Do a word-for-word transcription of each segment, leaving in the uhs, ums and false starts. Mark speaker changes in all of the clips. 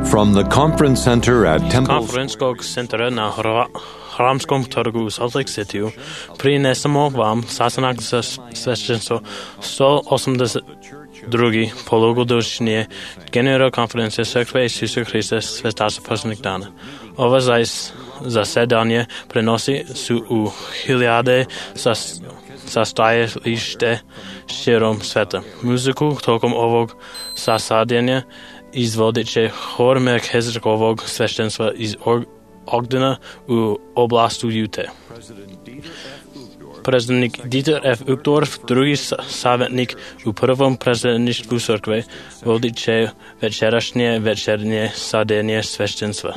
Speaker 1: From the conference center at Temple
Speaker 2: Конференцскog центра на Храмском торгу Salt Lake City принесемо вам сасанак за священство сто восемьдесят два полугодичная генеральная конференция Церкви Иисуса Христа Святаша Посникдана. Ова заседание приносит su ухиляде состоящее щиром света. Музыку толком овог заседания изводиче хор Мелхиседековog священства из Огдена у областу Юте. Президент Дитер Ф. Угдорф, другий советник у първом президентству църкви, водиче вечерашнее вечернее съдение священства.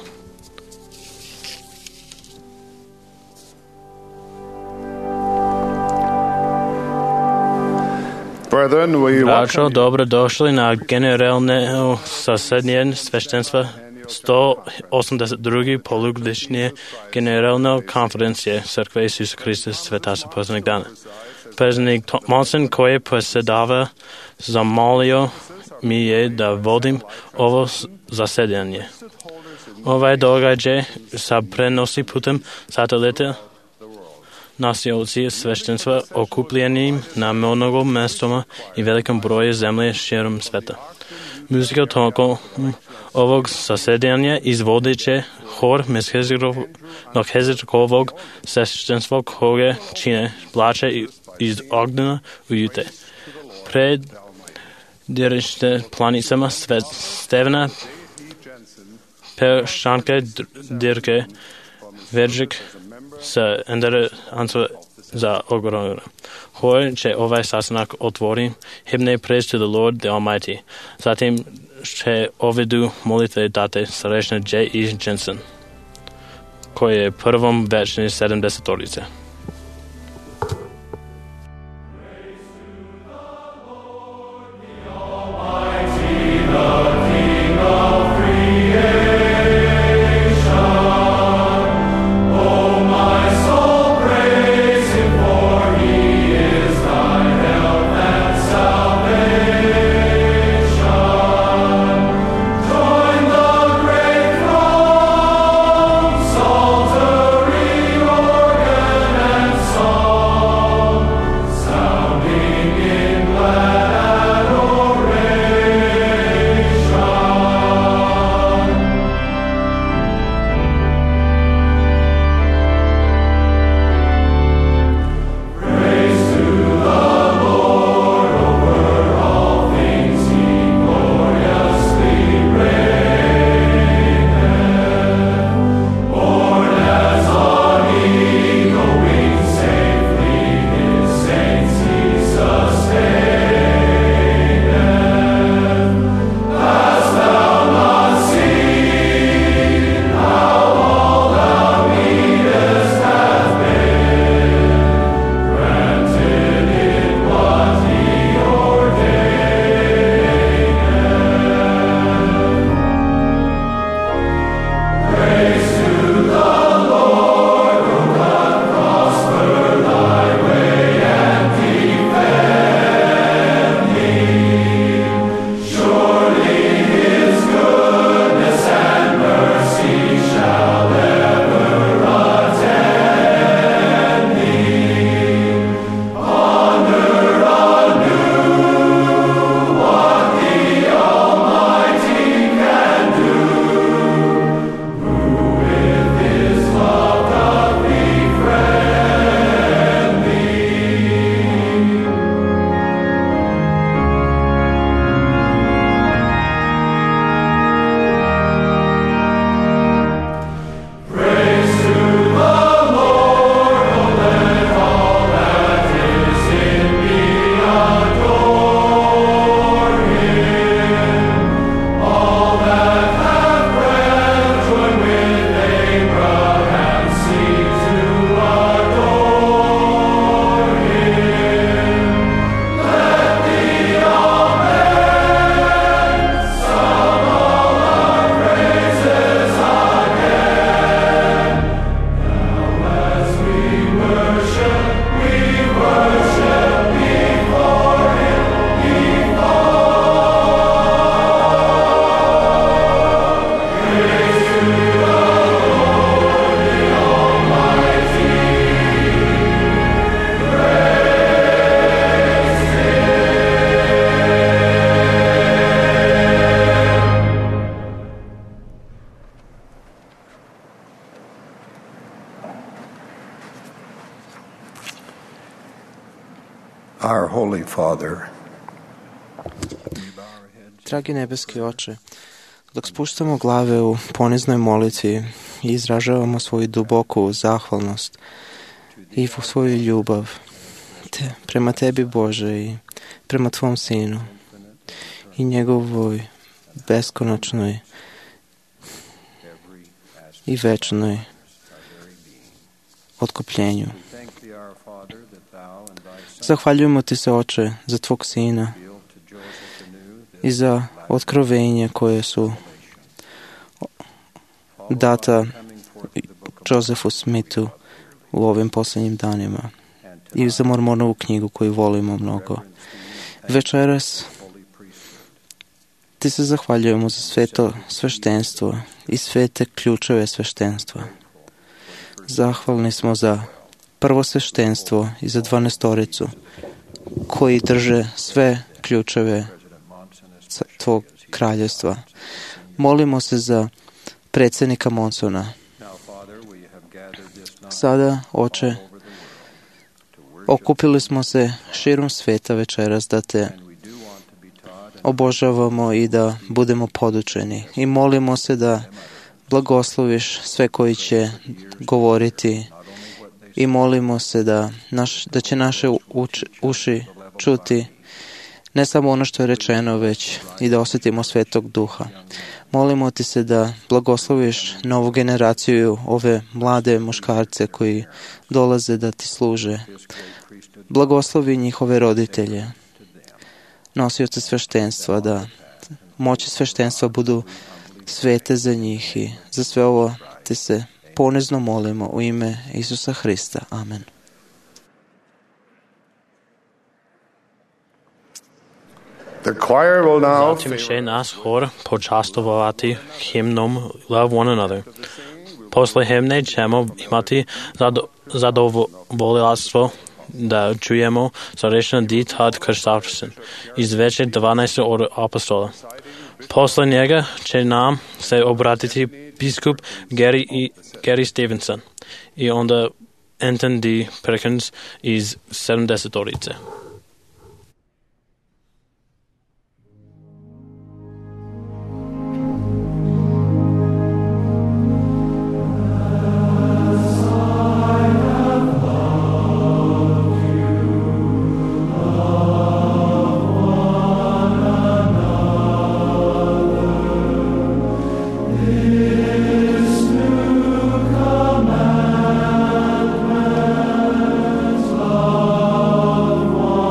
Speaker 2: Братья, добре дошли на генералное заседание священства сто восемьдесят два полугодичная генеральная конференция Церкви Иисуса Христа Святаша Посникдана. Президент Монсен, кой председава, замолил ми да водим ово заседание. Овай догаđaj се преноси путем сателита настоящие священства, окупленным на много местома и великом брое земли широм света. Музика толком овог заседания изводиче хор Мелхиседековог священство, кое чине плаче из Огдена у Юте. Пред дирижте планицама Стевена Першанке Дирке Верджик се ендере ансва за огромна. Хор, че овай сасанак отворим, hymne praise to the Lord the Almighty. Затем ще оведу молитве дате срещна Джей И. Дженсен, кой е първом вечни седемдесеторица.
Speaker 3: Worship Our Holy Father,
Speaker 4: Dragi nebeski Oče, dok spuštamo glave u poniznoj molitvi i izražavamo svoju duboku zahvalnost i svoju ljubav te, prema Tebi, Bože, i prema Tvom Sinu i njegovoj beskonačnoj i večnoj otkupljenju. Zahvaljujemo Ti se, Oče, za Tvog Sina i za otkrovenje koje su data Josefu Smithu u ovim posljednjim danima i za Mormonovu knjigu koju volimo mnogo. Večeras Ti se zahvaljujemo za sveto sveštenstvo i svete ključeve sveštenstva. Zahvalni smo za prvo sveštenstvo i za dvanaestoricu koji drže sve ključeve Tvog kraljevstva. Molimo se za predsjednika Monsona. Sada, Oče, okupili smo se širom sveta večeras da Te obožavamo i da budemo podučeni. I molimo se da blagosloviš sve koji će govoriti i molimo se da, naš, da će naše uč, uši čuti ne samo ono što je rečeno, već i da osjetimo Svetog Duha. Molimo Ti se da blagosloviš novu generaciju, ove mlade muškarce koji dolaze da Ti služe. Blagoslovi njihove roditelje, nosioce sveštenstva, da moći sveštenstva budu svete za njih i za sve ovo Te se ponizno molimo u ime Isusa Hrista. Amen.
Speaker 2: Zatim će nas hor počastovati himnom Love One Another. Posle himne ćemo imati zado, zadovoljstvo da čujemo starešina Dietrich Christofferson iz veće dvanaeste od apostola. Posle njega će nam se obratiti biskup Gary, i, Gary Stevenson i onda Anton D. Perkins iz sedamdesetorice.
Speaker 5: One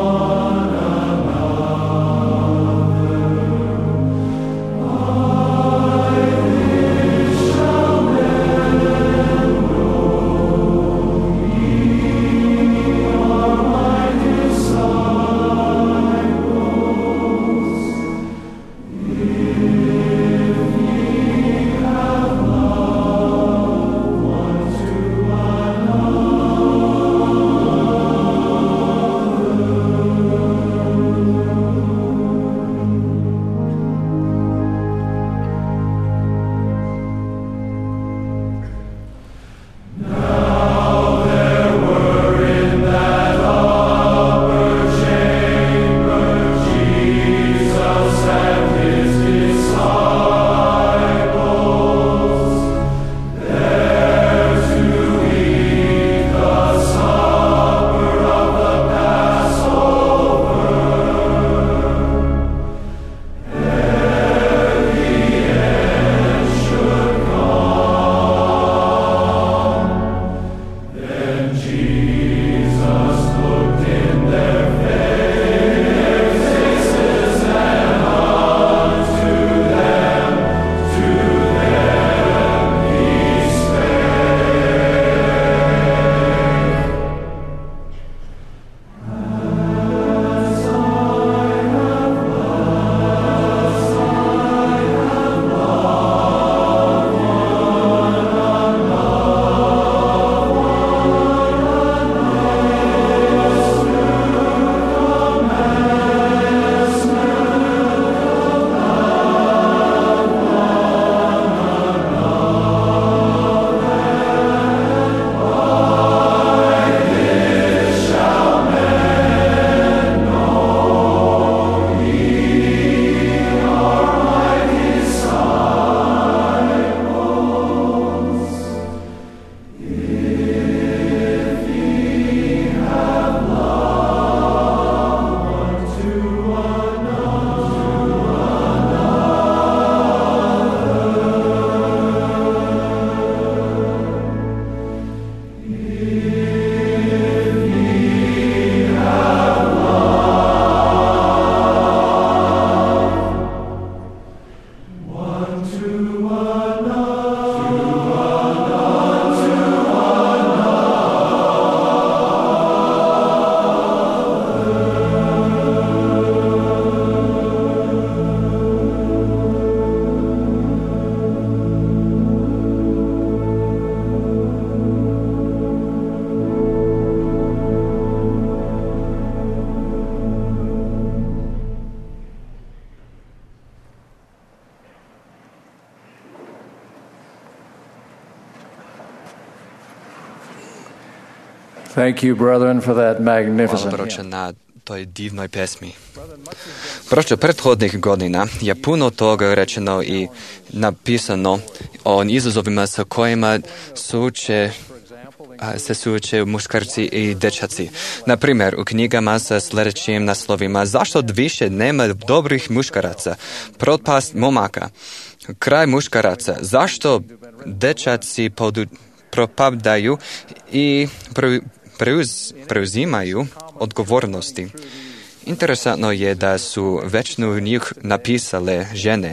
Speaker 3: Thank you, brethren, for that
Speaker 5: Hvala,
Speaker 3: magnificent
Speaker 5: braćo,
Speaker 3: hymn.
Speaker 5: na toj divnoj pesmi. Braćo, prethodnih godina je puno toga rečeno i napisano o izazovima sa kojima suče, se suoče muškarci i dečaci. Na primjer, u knjigama sa sljedećim naslovima zašto više nema dobrih muškaraca, propast momaka, kraj muškaraca, zašto dečaci podu, propadaju i preuz, preuzimaju odgovornosti. Interesantno je da su većinu njih napisale žene.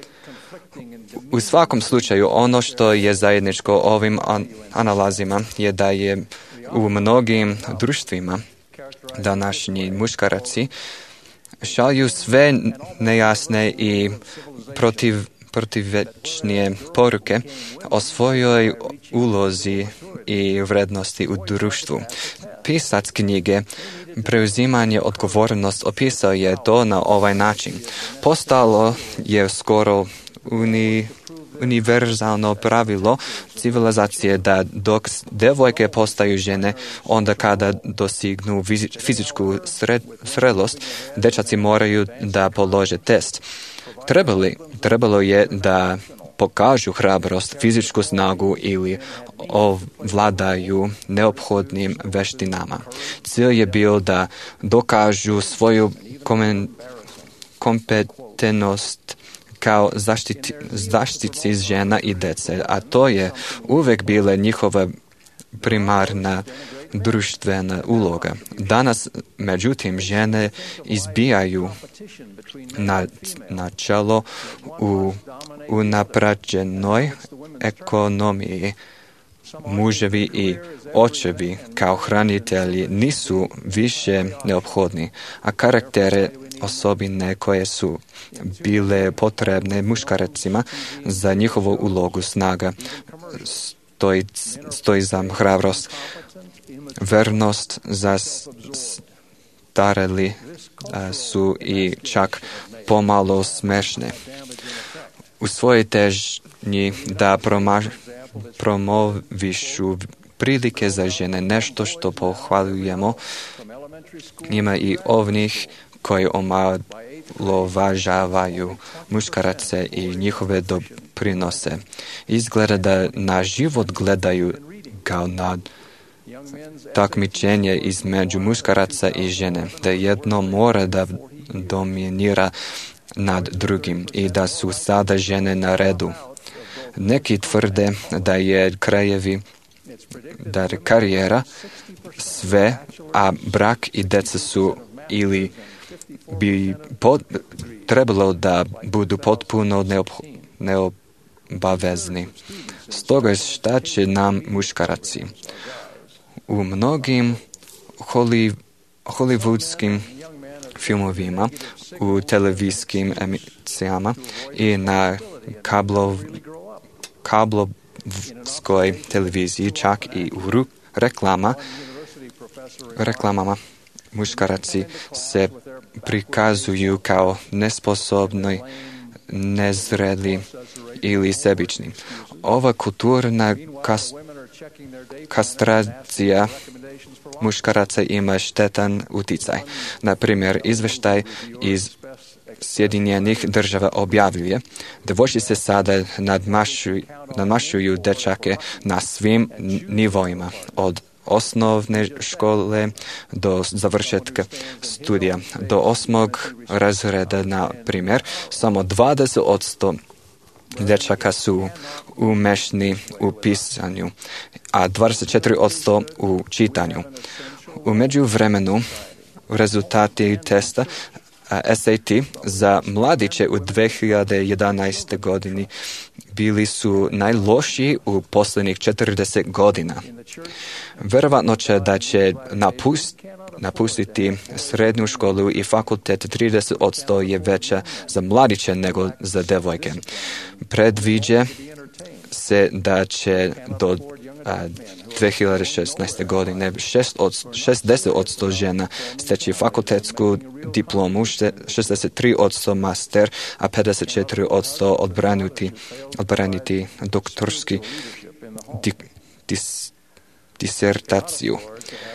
Speaker 5: U svakom slučaju, ono što je zajedničko ovim analazima je da je u mnogim društvima današnji muškaraci šalju sve nejasne i protiv, protivečnije poruke o svojoj ulozi i vrednosti u društvu. Pisac knjige Preuzimanje odgovornost opisao je to na ovaj način. Postalo je skoro uni, univerzalno pravilo civilizacije da dok devojke postaju žene, onda kada dosignu fizičku sred, zrelost, dečaci moraju da polože test. Trebali, trebalo je da pokažu hrabrost, fizičku snagu ili ovladaju neophodnim veštinama. Cilj je bio da dokažu svoju komen, kompetentnost kao zaštiti, zaštitci žena i dece, a to je uvek bila njihova primarna društvena uloga. Danas, međutim, žene izbijaju na, na čelo u unapređenoj ekonomiji. Muževi i očevi kao hranitelji nisu više neophodni, a karaktere osobine koje su bile potrebne muškarcima za njihovu ulogu snaga stoji, stoji za hrabrost, vernost, za stareli su i čak pomalo smešne. U svojoj težnji da promaš, promovišu prilike za žene, nešto što pohvaljujemo, ima i ovnih koji omalovažavaju muškarace i njihove doprinose. Izgleda da na život gledaju kao na takmičenje između muškaraca i žene, da jedno mora da dominira nad drugim i da su sada žene na redu. Neki tvrde da je krajevi, da je karijera sve, a brak i deca su ili bi pod, trebalo da budu potpuno neop, neobavezni. Stoga šta će nam muškaraci? U mnogim holi, hollywoodskim filmovima, u televizijskim emisijama i na kablov, kablovskoj televiziji, čak i u ru, reklama, reklamama, muškaraci se prikazuju kao nesposobni, nezreli ili sebični. Ova kulturna kas, kastracija muškaraca ima štetan uticaj. Na primjer, izveštaj iz Sjedinjenih država objavljuje da devojčice sada nadmašuju, nadmašuju dečake na svim nivoima, od osnovne škole do završetka studija. Do osmog razreda, na primjer, samo dvadeset posto dečaka su umešni u pisanju, a dvadeset četiri posto u čitanju. U međuvremenu rezultati testa S A T za mladiće u dve hiljade jedanaestoj godini bili su najlošiji u posljednjih četrdeset godina. Verovatno će da će napust, napustiti srednju školu i fakultet trideset posto je veća za mladiće nego za devojke. Predviđa se da će do a, dve hiljade šesnaeste. godine šezdeset posto žena steći fakultetsku diplomu, šezdeset tri posto master, a pedeset četiri posto odbraniti, odbraniti doktorski di, dis, disertaciju.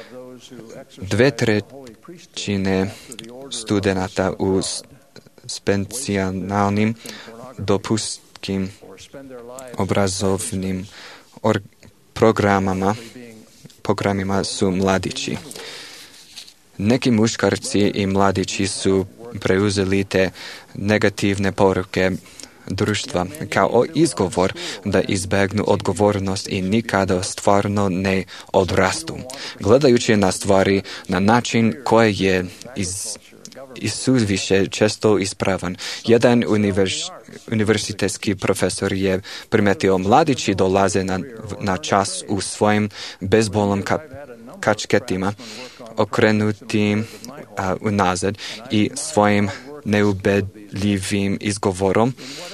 Speaker 5: Dve trećine studenata u specijalnim dopunskim obrazovnim or- programama, programima su mladići. Neki muškarci i mladići su preuzeli te negativne poruke društva kao izgovor da izbegnu odgovornost i nikada stvarno ne odrastu. Gledajući na stvari na način koji je iz isuviše često ispravan. Jedan univers, univerzitetski profesor je primetio mladići dolaze na, na čas u svojim bezbolnom ka, kačketima, okrenuti a, unazad i svojim neubedljivim izgovorom.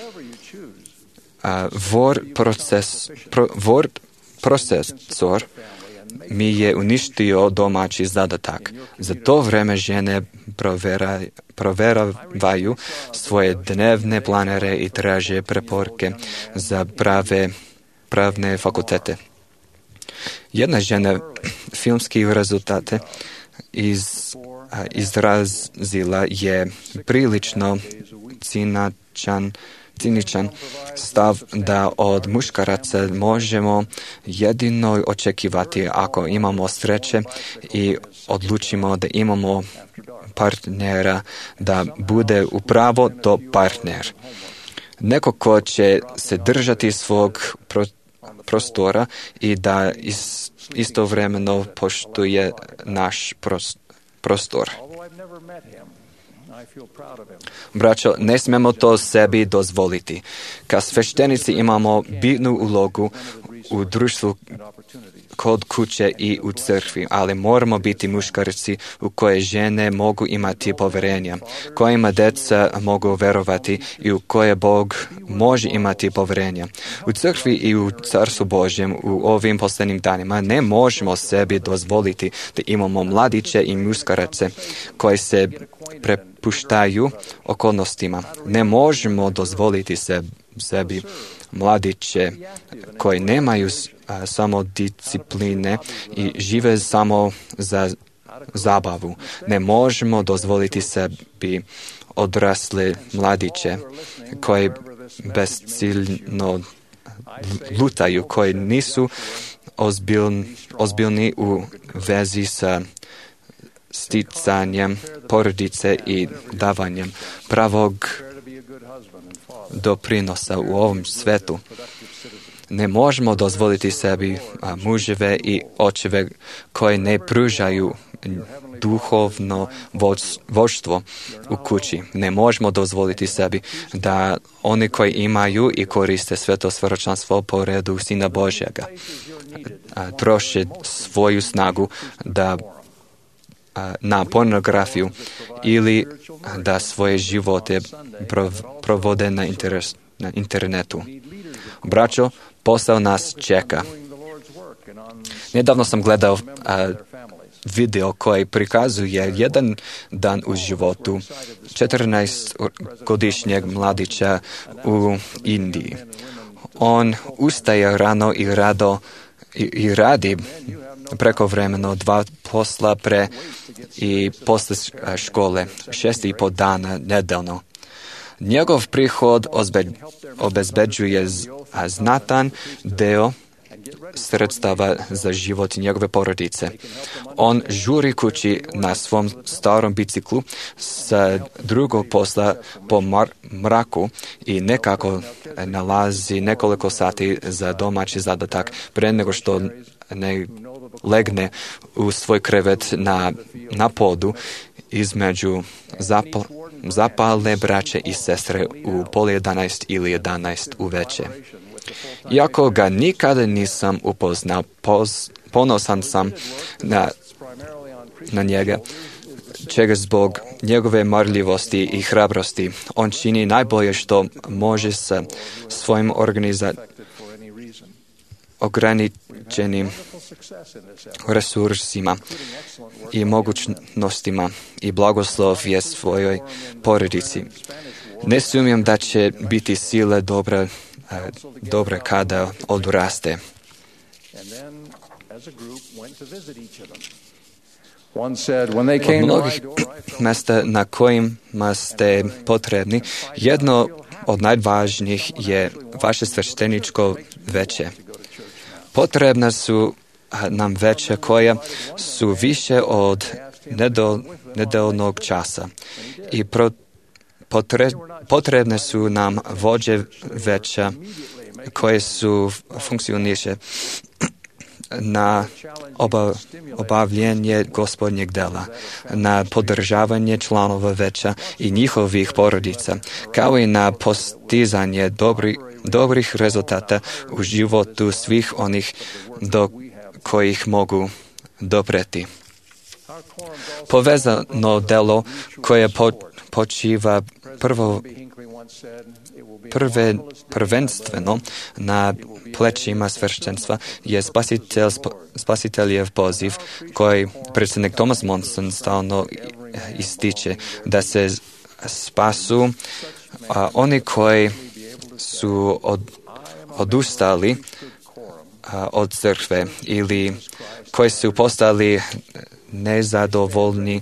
Speaker 5: A, vor, proces, pro, vor procesor mi je uništio domaći zadatak. Za to vreme žene provera, proveravaju svoje dnevne planere i traže preporuke za prave, pravne fakultete. Jedna žena filmski rezultate iz, a, izrazila je prilično cinačan ciničan stav da od muškaraca možemo jedino očekivati ako imamo sreće i odlučimo da imamo partnera da bude upravo to partner. Neko ko će se držati svog pro, prostora i da is, istovremeno poštuje naš pros, prostor. Braćo, ne smemo to sebi dozvoliti. Kao sveštenici imamo bitnu ulogu u društvu, kod kuće i u crkvi, ali moramo biti muškarci u koje žene mogu imati povjerenja, kojima djeca mogu verovati i u koje Bog može imati povjerenja. U crkvi i u Carstvu Božjem u ovim posljednjim danima ne možemo sebi dozvoliti da imamo mladiće i muškarace koji se prepuštaju okolnostima. Ne možemo dozvoliti se, sebi mladiće koji nemaju a, samo discipline i žive samo za zabavu. Ne možemo dozvoliti sebi odrasle mladiće koji bezciljno lutaju, koji nisu ozbiljni, ozbiljni u vezi sa sticanjem porodice i davanjem pravog doprinosa u ovom svetu. Ne možemo dozvoliti sebi a, muževe i očeve koji ne pružaju duhovno vođstvo u kući. Ne možemo dozvoliti sebi da oni koji imaju i koriste sveto svjedočanstvo po redu Sina Božjega a, troše svoju snagu da na pornografiju ili da svoje živote provode na, interes, na internetu. Braćo, posao nas čeka. Nedavno sam gledao a, video koji prikazuje jedan dan u životu četrnaestogodišnjeg mladića u Indiji. On ustaje rano i rado i, i radi prekovremeno dva posla pre i posle škole, šest i po dana nedeljno. Njegov prihod obezbeđuje znatan deo sredstava za život njegove porodice. On žuri kući na svom starom biciklu sa drugog posla po mar- mraku i nekako nalazi nekoliko sati za domaći zadatak pre nego što ne legne u svoj krevet na, na podu između zapal, zapalne braće i sestre u pol jedanaest ili jedanaest uveče. Iako ga nikada nisam upoznao, poz, ponosan sam na, na njega, čega zbog njegove marljivosti i hrabrosti. On čini najbolje što može sa svojim organizacijom ograničenim resursima i mogućnostima i blagoslov je svojoj porodici. Ne sumnjam da će biti sile dobre, dobre kada odraste. Od mnogih mesta na kojima ste potrebni, jedno od najvažnijih je vaše svešteničko veće. Potrebna su nam veće koja su više od nedol, nedeljnog časa i pro, potre, potrebne su nam vođe veća koje su funkcioniše na oba, obavljanje gospodnjeg dela, na podržavanje članova veća i njihovih porodica, kao i na postizanje dobri, dobrih rezultata u životu svih onih do kojih mogu dopreti. Povezano delo koje po, počiva prvo Prve, prvenstveno na plećima sveštenstva je spasitelj, spasiteljev poziv koji predsjednik Thomas Monson stalno ističe da se spasu a, oni koji su od, odustali a, od crkve ili koji su postali nezadovoljni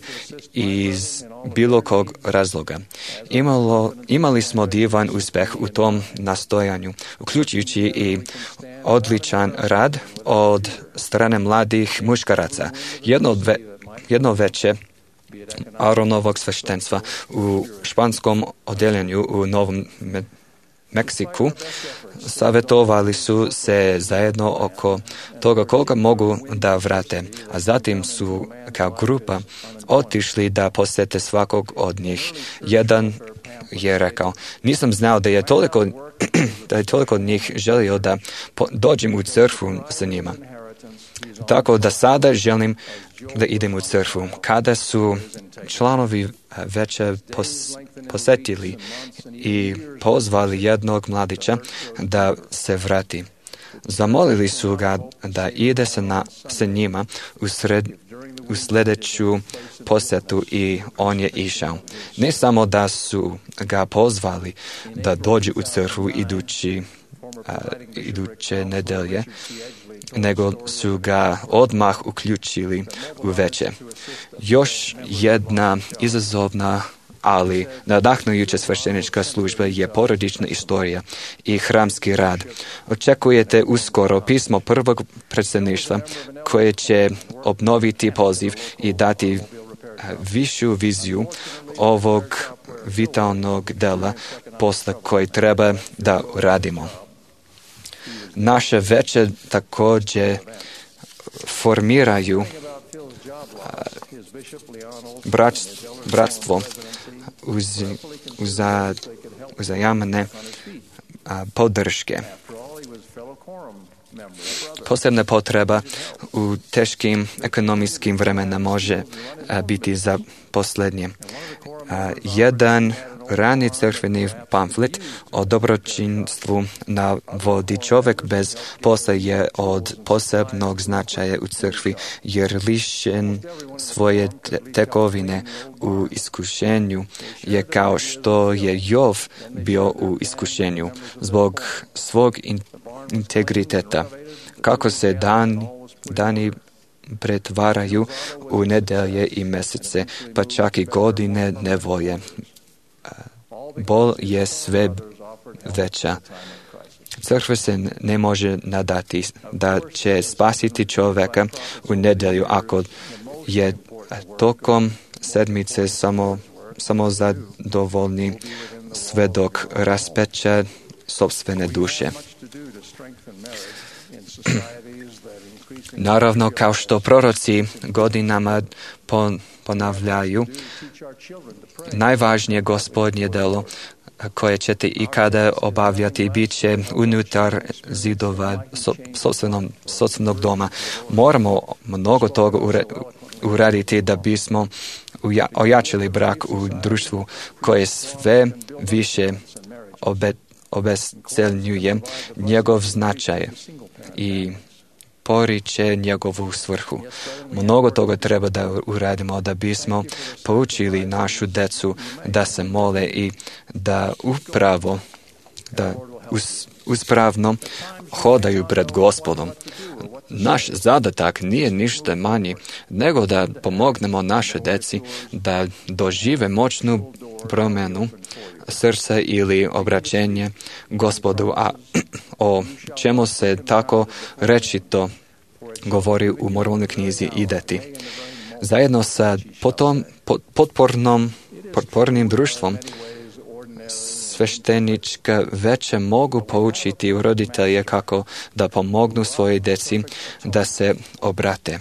Speaker 5: iz bilo kog razloga. Imalo, imali smo divan uspjeh u tom nastojanju, uključujući i odličan rad od strane mladih muškaraca. Jedno, ve, jedno veće Aaronovog sveštenstva u španskom odjeljenju u Novom Me- Meksiku savjetovali su se zajedno oko toga koga mogu da vrate, a zatim su kao grupa otišli da posjete svakog od njih. Jedan je rekao, nisam znao da je toliko, da je toliko od njih želio da po, dođem u crkvu sa njima. Tako da sada želim da idem u crkvu. Kada su članovi veće pos, posjetili i pozvali jednog mladića da se vrati, zamolili su ga da ide se na, sa njima u, sred, u sljedeću posjetu i on je išao. Ne samo da su ga pozvali da dođe u crkvu idući, a, iduće nedelje, nego su ga odmah uključili u veće. Još jedna izazovna, ali nadahnujuća sveštenička služba je porodična istorija i hramski rad. Očekujete uskoro pismo prvog predsjedništva koje će obnoviti poziv i dati višu viziju ovog vitalnog dela posla koji treba da radimo. Naše veće također formiraju brač, bratstvo uz, uza, uzajamne podrške. Posebna potreba u teškim ekonomijskim vremenima može a, biti za posljednje. A, jedan rani crkveni pamflet o dobročinstvu navodi čovjek bez posla je od posebnog značaja u crkvi jer lišen svoje tekovine u iskušenju je kao što je Jov bio u iskušenju zbog svog in, integriteta. Kako se dan, dani pretvaraju u nedelje i mjesece, pa čak i godine nevolje. Bol je sve veća. Crkva se ne može nadati da će spasiti čovjeka u nedelju ako je tokom sedmice samo, samo zadovoljni sve dok raspeće sopstvene duše. Naravno, kao što proroci godinama ponavljaju, najvažnije gospodnje delo koje ćete ikada obavljati bit će unutar zidova sopstvenog doma. Moramo mnogo toga uraditi da bismo ojačili brak u društvu koje sve više obe, obesceljuje njegov značaj i poriče njegovu svrhu. Mnogo toga treba da uradimo da bismo poučili našu decu da se mole i da upravo, da us, uspravno hodaju pred Gospodom. naš zadatak nije ništa manji nego da pomognemo našoj deci da dožive moćnu promjenu srca ili obraćenje Gospodu, a o čemu se tako rečito govori u moralnoj knjizi Ideti. Zajedno sa potom, potpornom, potpornim društvom sveštenička veće mogu poučiti roditelje kako da pomognu svojoj deci da se obrate.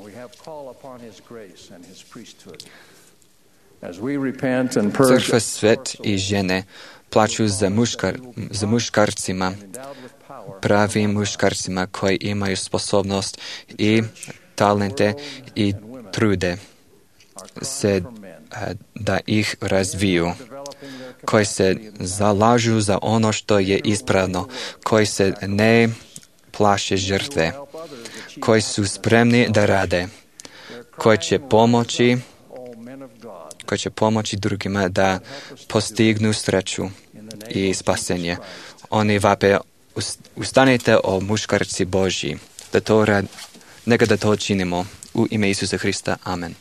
Speaker 5: Crkva, svet i žene plaću za, muškar, za muškarcima, pravim muškarcima koji imaju sposobnost i talente i trude se da ih razviju, koji se zalažu za ono što je ispravno, koji se ne plaše žrtve, koji su spremni da rade, koji će pomoći koji će pomoći drugima da postignu sreću i spasenje. Oni vape, ustanite o muškarci Božji, da to rad, neka da to činimo u ime Isusa Hrista. Amen.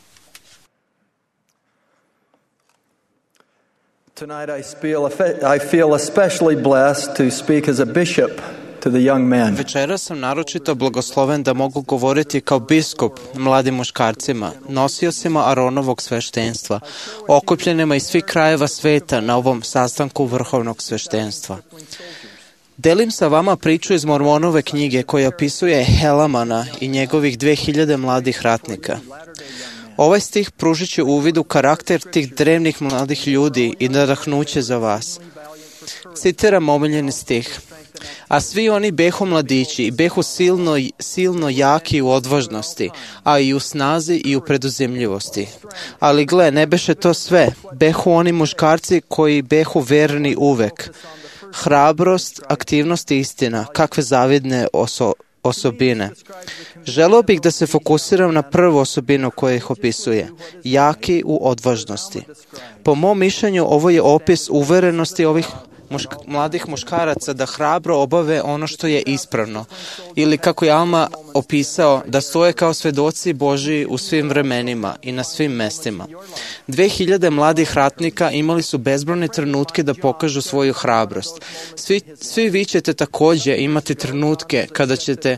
Speaker 3: Tonight I feel, I feel especially blessed to speak as a bishop to the young men.
Speaker 4: Večera sam naročito blagosloven da mogu govoriti kao biskup mladim muškarcima, nosiocima Aronovog sveštenstva, okupljenima iz svih krajeva sveta na ovom sastanku vrhovnog sveštenstva. Delim sa vama priču iz Mormonove knjige koja opisuje Helamana i njegovih dve hiljade mladih ratnika. Ovaj stih pružit će uvid u karakter tih drevnih mladih ljudi i nadahnuće za vas. Citiram omiljeni stih. A svi oni behu mladići i behu silno, silno jaki u odvažnosti, a i u snazi i u preduzimljivosti. Ali gle, ne beše to sve. Behu oni muškarci koji behu verni uvek. Hrabrost, aktivnost i istina, kakve zavidne oso, osobine. Želeo bih da se fokusiram na prvu osobinu koja ih opisuje. Jaki u odvažnosti. Po mom mišljenju, ovo je opis uverenosti ovih Mušk, mladih muškaraca da hrabro obave ono što je ispravno. Ili kako je Alma opisao, da stoje kao svedoci Božiji u svim vremenima i na svim mestima. Dve hiljade mladih ratnika imali su bezbrojne trenutke da pokažu svoju hrabrost. Svi, svi vi ćete također imati trenutke kada ćete,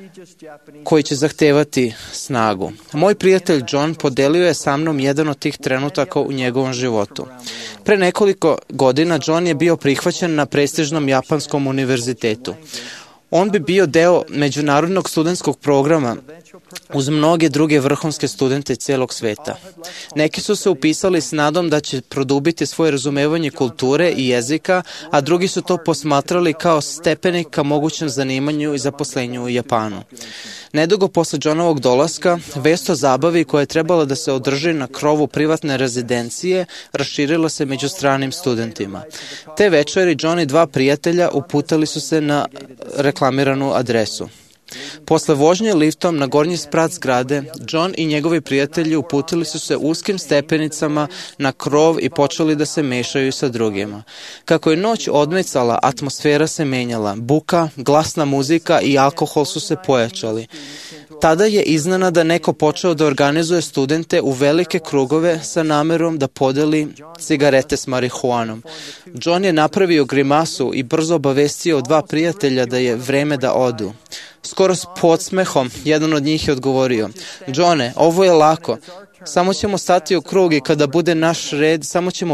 Speaker 4: koji će zahtevati snagu. Moj prijatelj John podelio je sa mnom jedan od tih trenutaka u njegovom životu. Pre nekoliko godina John je bio prihvaćen na prestižnom japanskom univerzitetu. On bi bio deo međunarodnog studentskog programa uz mnoge druge vrhunske studente cijelog sveta. Neki su se upisali s nadom da će produbiti svoje razumevanje kulture i jezika, a drugi su to posmatrali kao stepenik ka mogućem zanimanju i zaposlenju u Japanu. Nedugo posle Johnovog dolaska, vest o zabavi koja je trebala da se održi na krovu privatne rezidencije raširila se među stranim studentima. Te večeri John i dva prijatelja uputali su se na reklamiranu adresu. Posle vožnje liftom na gornji sprat zgrade, John i njegovi prijatelji uputili su se uskim stepenicama na krov i počeli da se mešaju sa drugima. Kako je noć odmecala, atmosfera se menjala, buka, glasna muzika i alkohol su se pojačali. Tada je iznenada neko počeo da organizuje studente u velike krugove sa namerom da podeli cigarete s marihuanom. John je napravio grimasu i brzo obavestio dva prijatelja da je vreme da odu. Skoro s podsmehom jedan od njih je odgovorio: Johne, ovo je lako. Samo ćemo stati u krug i kada bude naš red, samo ćemo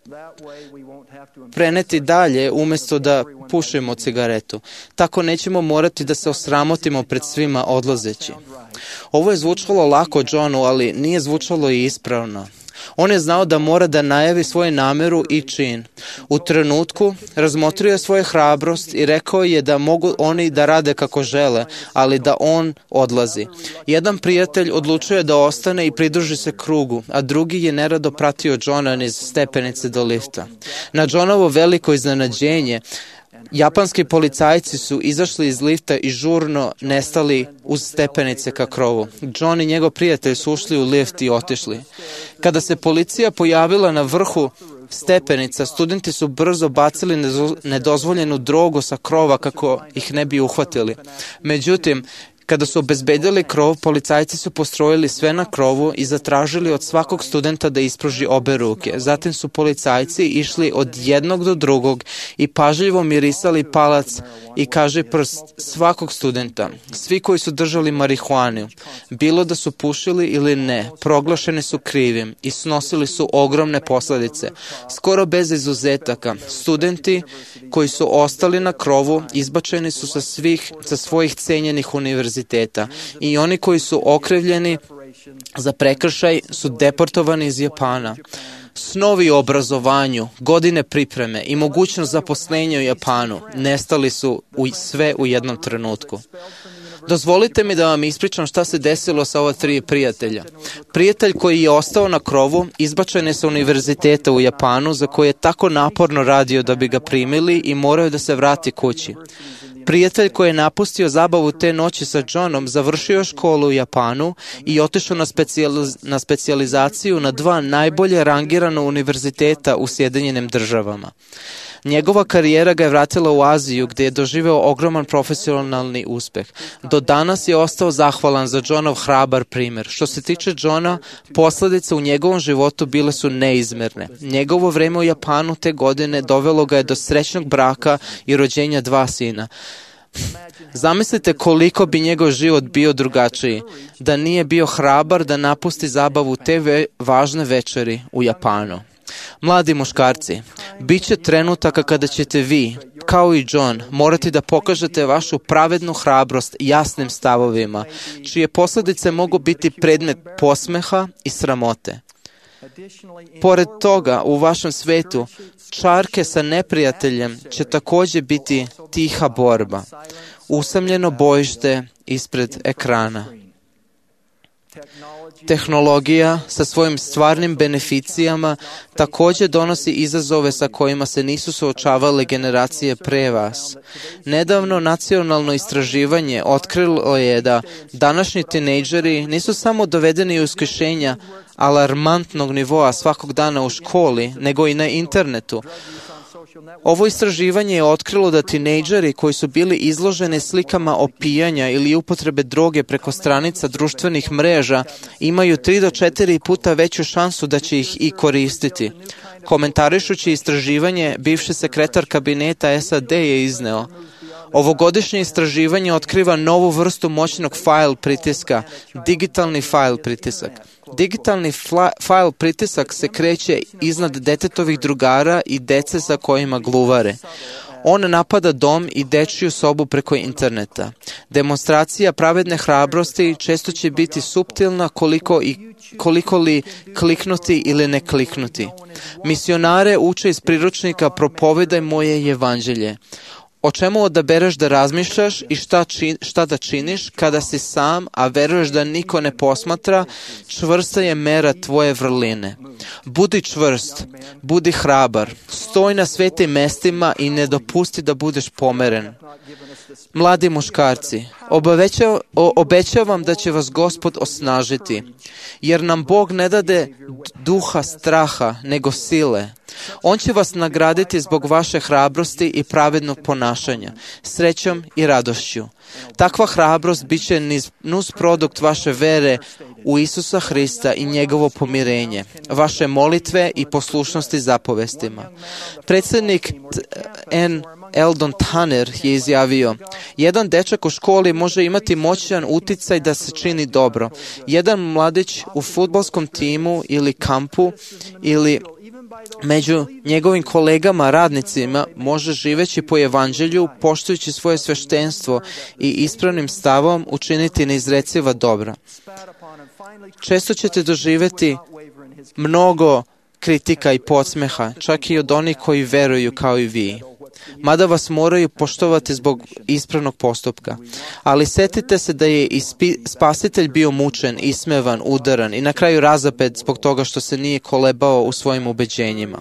Speaker 4: preneti dalje umjesto da pušimo cigaretu. Tako nećemo morati da se osramotimo pred svima odlazeći. Ovo je zvučalo lako Johnu, ali nije zvučalo i ispravno. On je znao da mora da najavi svoju nameru i čin. U trenutku razmotrio je svoju hrabrost i rekao je da mogu oni da rade kako žele, ali da on odlazi. Jedan prijatelj odlučio je da ostane i pridruži se krugu, a drugi je nerado pratio Johna niz stepenice do lifta. Na Johnovo veliko iznenađenje, japanski policajci su izašli iz lifta i žurno nestali uz stepenice ka krovu. John i njegov prijatelj su ušli u lift i otišli. Kada se policija pojavila na vrhu stepenica, studenti su brzo bacili nedozvoljenu drogu sa krova kako ih ne bi uhvatili. Međutim, Kada su obezbedili krov, policajci su postrojili sve na krovu i zatražili od svakog studenta da ispruži obe ruke. Zatim su policajci išli od jednog do drugog i pažljivo mirisali palac i kaži prst svakog studenta. Svi koji su držali marihuanu, bilo da su pušili ili ne, proglašeni su krivim i snosili su ogromne posledice. Skoro bez izuzetaka, studenti koji su ostali na krovu izbačeni su sa svih, sa svojih cenjenih univerziteta i oni koji su okrivljeni za prekršaj su deportovani iz Japana. Snovi o obrazovanju, godine pripreme i mogućnost zaposlenja u Japanu nestali su u, sve u jednom trenutku. Dozvolite mi da vam ispričam šta se desilo sa ova tri prijatelja. Prijatelj koji je ostao na krovu izbačen je sa univerziteta u Japanu za koje je tako naporno radio da bi ga primili i morao da se vrati kući. Prijatelj koji je napustio zabavu te noći sa Johnom završio školu u Japanu i otišao na, specijaliz- na specijalizaciju na dva najbolje rangirana univerziteta u Sjedinjenim državama. Njegova karijera ga je vratila u Aziju gdje je doživeo ogroman profesionalni uspeh. Do danas je ostao zahvalan za Johnov hrabar primjer. Što se tiče Johna, posljedice u njegovom životu bile su neizmjerne. Njegovo vreme u Japanu te godine dovelo ga je do srećnog braka i rođenja dva sina. Zamislite koliko bi njegov život bio drugačiji da nije bio hrabar da napusti zabavu te ve- važne večeri u Japanu. Mladi muškarci, bit će trenutaka kada ćete vi, kao i John, morati da pokažete vašu pravednu hrabrost jasnim stavovima, čije posljedice mogu biti predmet posmeha i sramote. Pored toga, u vašem svetu, čarke sa neprijateljem će također biti tiha borba, usamljeno bojište ispred ekrana. Tehnologija sa svojim stvarnim beneficijama također donosi izazove sa kojima se nisu suočavale generacije pre vas. Nedavno nacionalno istraživanje otkrilo je da današnji tinejdžeri nisu samo dovedeni u iskušenja alarmantnog nivoa svakog dana u školi, nego i na internetu. Ovo istraživanje je otkrilo da tinejdžeri koji su bili izloženi slikama opijanja ili upotrebe droge preko stranica društvenih mreža imaju tri do četiri puta veću šansu da će ih i koristiti. Komentarišući istraživanje, bivši sekretar kabineta S A D je izneo: ovogodišnje istraživanje otkriva novu vrstu moćnog file pritiska, digitalni file pritisak. Digitalni fla, file pritisak se kreće iznad detetovih drugara i dece sa kojima gluvare. On napada dom i dečiju sobu preko interneta. Demonstracija pravedne hrabrosti često će biti suptilna koliko, i, koliko li kliknuti ili ne kliknuti. Misionare uče iz priručnika Propovedaj moje evanđelje. O čemu odabereš da razmišljaš i šta, čin, šta da činiš kada si sam, a veruješ da niko ne posmatra, čvrsta je mera tvoje vrline. Budi čvrst, budi hrabar, stoj na svetim mestima i ne dopusti da budeš pomeren. Mladi muškarci, obećavam, obećavam da će vas Gospod osnažiti, jer nam Bog ne dade duha straha, nego sile. On će vas nagraditi zbog vaše hrabrosti i pravednog ponašanja, srećom i radošću. Takva hrabrost bit će nus produkt vaše vere u Isusa Hrista i njegovo pomirenje, vaše molitve i poslušnosti zapovestima. Predsjednik N. Eldon Tanner je izjavio: jedan dečak u školi može imati moćan uticaj da se čini dobro. Jedan mladić u fudbalskom timu ili kampu ili među njegovim kolegama, radnicima, može živeći po evanđelju, poštujući svoje sveštenstvo i ispravnim stavom učiniti neizreciva dobra. Često ćete doživjeti mnogo kritika i podsmeha, čak i od onih koji veruju kao i vi. Mada vas moraju poštovati zbog ispravnog postupka. Ali setite se da je i spasitelj bio mučen, ismevan, udaran i na kraju razapet zbog toga što se nije kolebao u svojim ubeđenjima.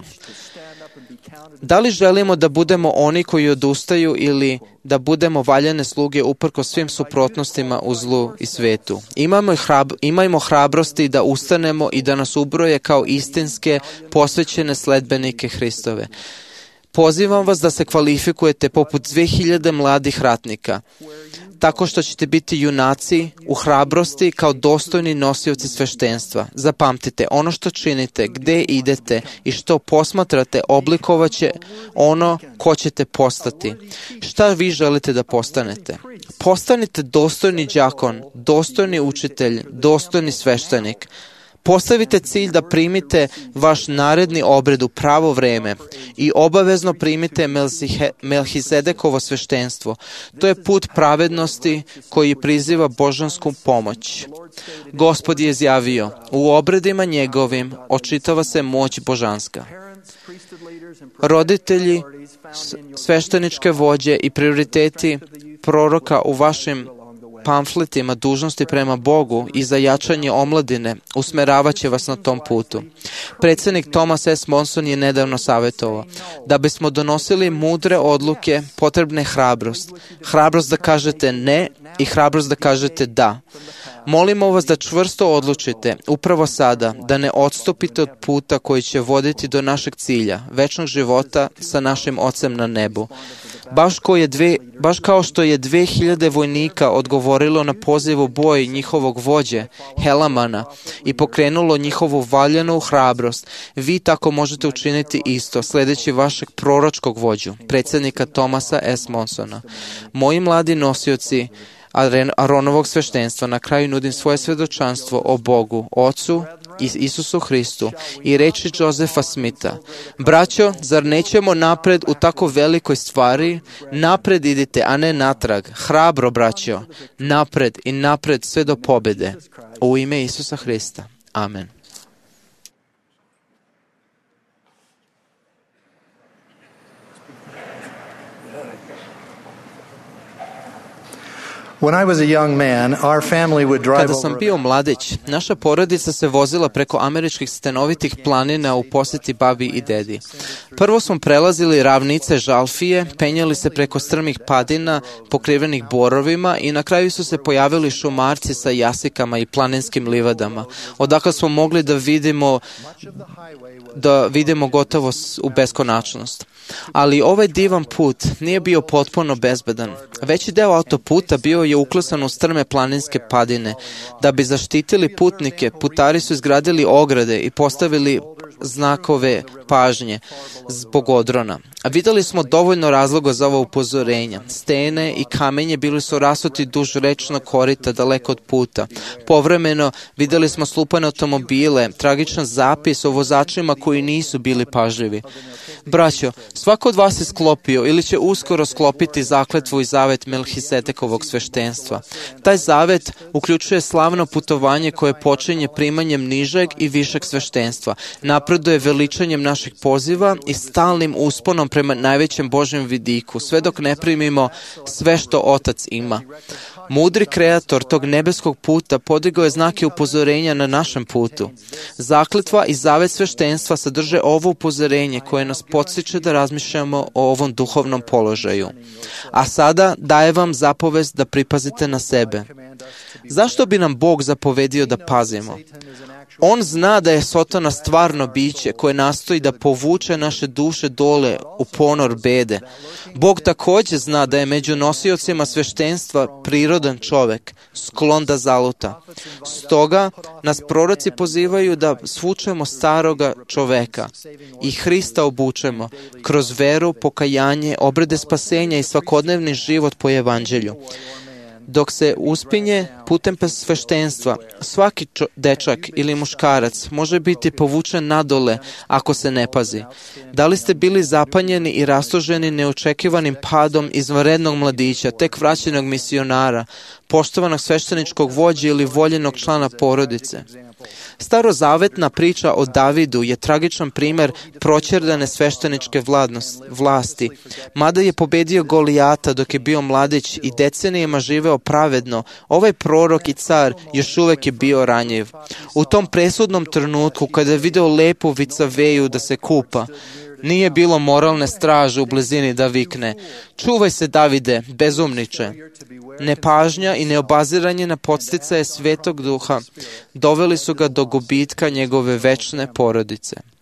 Speaker 4: Da li želimo da budemo oni koji odustaju ili da budemo valjane sluge uprko svim suprotnostima u zlu i svetu? Imajmo, hrab, imajmo hrabrosti da ustanemo i da nas ubroje kao istinske, posvećene sledbenike Hristove. Pozivam vas da se kvalifikujete poput dve hiljade mladih ratnika, tako što ćete biti junaci u hrabrosti kao dostojni nosioci sveštenstva. Zapamtite, ono što činite, gde idete i što posmatrate oblikovaće ono ko ćete postati. Šta vi želite da postanete? Postanite dostojni đakon, dostojni učitelj, dostojni sveštenik. Postavite cilj da primite vaš naredni obred u pravo vreme i obavezno primite Melhizedekovo sveštenstvo. To je put pravednosti koji priziva božansku pomoć. Gospod je izjavio, u obredima njegovim očitava se moć božanska. Roditelji, svešteničke vođe i prioriteti proroka u vašim pamfletima dužnosti prema Bogu i za jačanje omladine usmeravaće vas na tom putu. Predsjednik Thomas S. Monson je nedavno savjetovao da bismo donosili mudre odluke potrebne hrabrost. Hrabrost da kažete ne i hrabrost da kažete da. Molimo vas da čvrsto odlučite, upravo sada, da ne odstupite od puta koji će voditi do našeg cilja, večnog života sa našim Ocem na nebu. Baš, ko je dve, baš kao što je dve hiljade vojnika odgovorilo na poziv u boj njihovog vođe, Helamana, i pokrenulo njihovu valjanu hrabrost, vi tako možete učiniti isto, sledeći vašeg proročkog vođu, predsjednika Thomasa S. Monsona. Moji mladi nosioci Aronovog sveštenstva, na kraju nudim svoje svedočanstvo o Bogu, Ocu i Isusu Hristu i reči Josefa Smitha. Braćo, zar nećemo napred u tako velikoj stvari? Napred idite, a ne natrag. Hrabro, braćo, napred i napred sve do pobjede. U ime Isusa Hrista. Amen.
Speaker 3: Kada
Speaker 4: sam bio mladić, naša porodica se vozila preko američkih stenovitih planina u posjeti babi i dedi. Prvo smo prelazili ravnice Žalfije, penjali se preko strmih padina pokrivenih borovima i na kraju su se pojavili šumarci sa jasikama i planinskim livadama, odakle smo mogli da vidimo da vidimo gotovo u beskonačnost. Ali ovaj divan put nije bio potpuno bezbedan. Veći deo autoputa bio je uklesan u strme planinske padine. Da bi zaštitili putnike, putari su izgradili ograde i postavili znakove pažnje zbog odrona. A videli smo dovoljno razloga za ovo upozorenja. Stene i kamenje bili su rasuti duž rečnog korita daleko od puta. Povremeno videli smo slupane automobile, tragičan zapis o vozačima koji nisu bili pažljivi. Braćo, svako od vas je sklopio ili će uskoro sklopiti zakletvu i zavet Melhizedekovog sveštenstva. Taj zavet uključuje slavno putovanje koje počinje primanjem nižeg i višeg sveštenstva, napreduje veličanjem naših poziva i stalnim usponom prema najvećem Božjem vidiku, sve dok ne primimo sve što Otac ima. Mudri kreator tog nebeskog puta podigao je znake upozorenja na našem putu. Zakletva i zavet sveštenstva sadrže ovo upozorenje koje nas podsjeća da razmišljamo o ovom duhovnom položaju. A sada daje vam zapovest da pripazite na sebe. Zašto bi nam Bog zapovedio da pazimo? On zna da je Sotona stvarno biće koje nastoji da povuče naše duše dole u ponor bede. Bog također zna da je među nosiocima sveštenstva prirodan čovek, sklon da zaluta. Stoga nas proroci pozivaju da svučemo staroga čoveka i Hrista obučemo kroz veru, pokajanje, obrede spasenja i svakodnevni život po evanđelju. Dok se uspinje putem sveštenstva, svaki čo- dečak ili muškarac može biti povučen nadole ako se ne pazi. Da li ste bili zapanjeni i rastoženi neočekivanim padom izvanrednog mladića, tek vraćenog misionara, poštovanog svešteničkog vođe ili voljenog člana porodice? Starozavetna priča o Davidu je tragičan primjer proćerdane svešteničke vladnost, vlasti. Mada je pobedio Golijata dok je bio mladić i decenijama živeo pravedno, ovaj prorok i car još uvek je bio ranjiv. U tom presudnom trenutku kada je video lepu vicaveju da se kupa, nije bilo moralne straže u blizini da vikne: "Čuvaj se, Davide, bezumniče." Nepažnja i neobaziranje na podsticaje Svetog Duha doveli su ga do gubitka njegove večne porodice.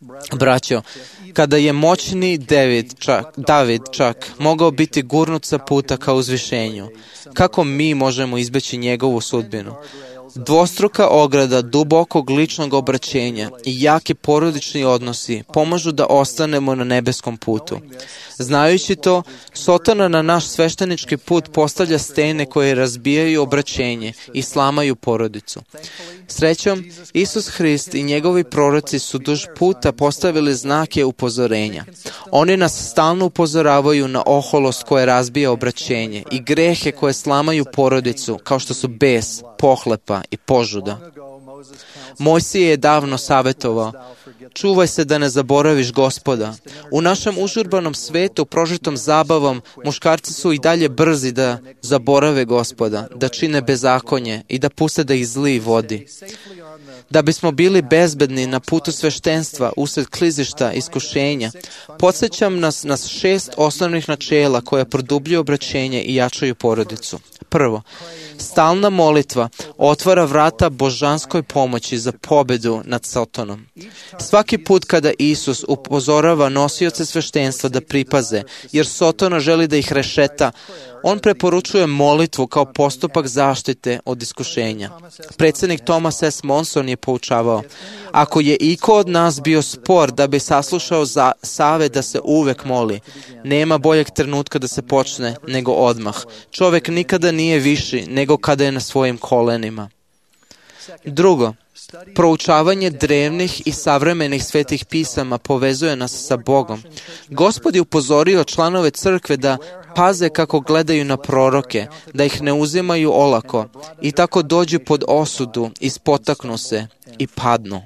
Speaker 4: Braćo, kada je moćni David čak, David čak mogao biti gurnut sa puta ka uzvišenju, kako mi možemo izbeći njegovu sudbinu? Dvostruka ograda dubokog ličnog obraćenja i jaki porodični odnosi pomažu da ostanemo na nebeskom putu. Znajući to, Sotona na naš sveštenički put postavlja stene koje razbijaju obraćenje i slamaju porodicu. Srećom, Isus Hrist i njegovi proroci su duž puta postavili znake upozorenja. Oni nas stalno upozoravaju na oholost koja razbija obraćenje i grehe koje slamaju porodicu, kao što su bes, pohlepa i požuda. Mojsije je davno savjetovao: čuvaj se da ne zaboraviš Gospoda. U našem užurbanom svetu, prožitom zabavom, muškarci su i dalje brzi da zaborave Gospoda, da čine bezakonje i da puste da ih zli vodi. Da bismo bili bezbedni na putu sveštenstva usred klizišta iskušenja, podsjećam nas na šest osnovnih načela koja produbljuju obraćenje i jačaju porodicu. Prvo, stalna molitva otvara vrata božanskoj pomoći za pobedu nad Sotonom. Svaki put kada Isus upozorava nosioce sveštenstva da pripaze, jer Sotona želi da ih rešeta, on preporučuje molitvu kao postupak zaštite od iskušenja. Predsjednik Thomas S. Monson je poučavao: ako je iko od nas bio spor da bi saslušao za savet da se uvek moli, nema boljeg trenutka da se počne nego odmah. Čovjek nikada nije viši nego kada je na svojim kolenima. Drugo, proučavanje drevnih i savremenih svetih pisama povezuje nas sa Bogom. Gospod je upozorio članove crkve da paze kako gledaju na proroke, da ih ne uzimaju olako i tako dođu pod osudu i spotaknu se i padnu.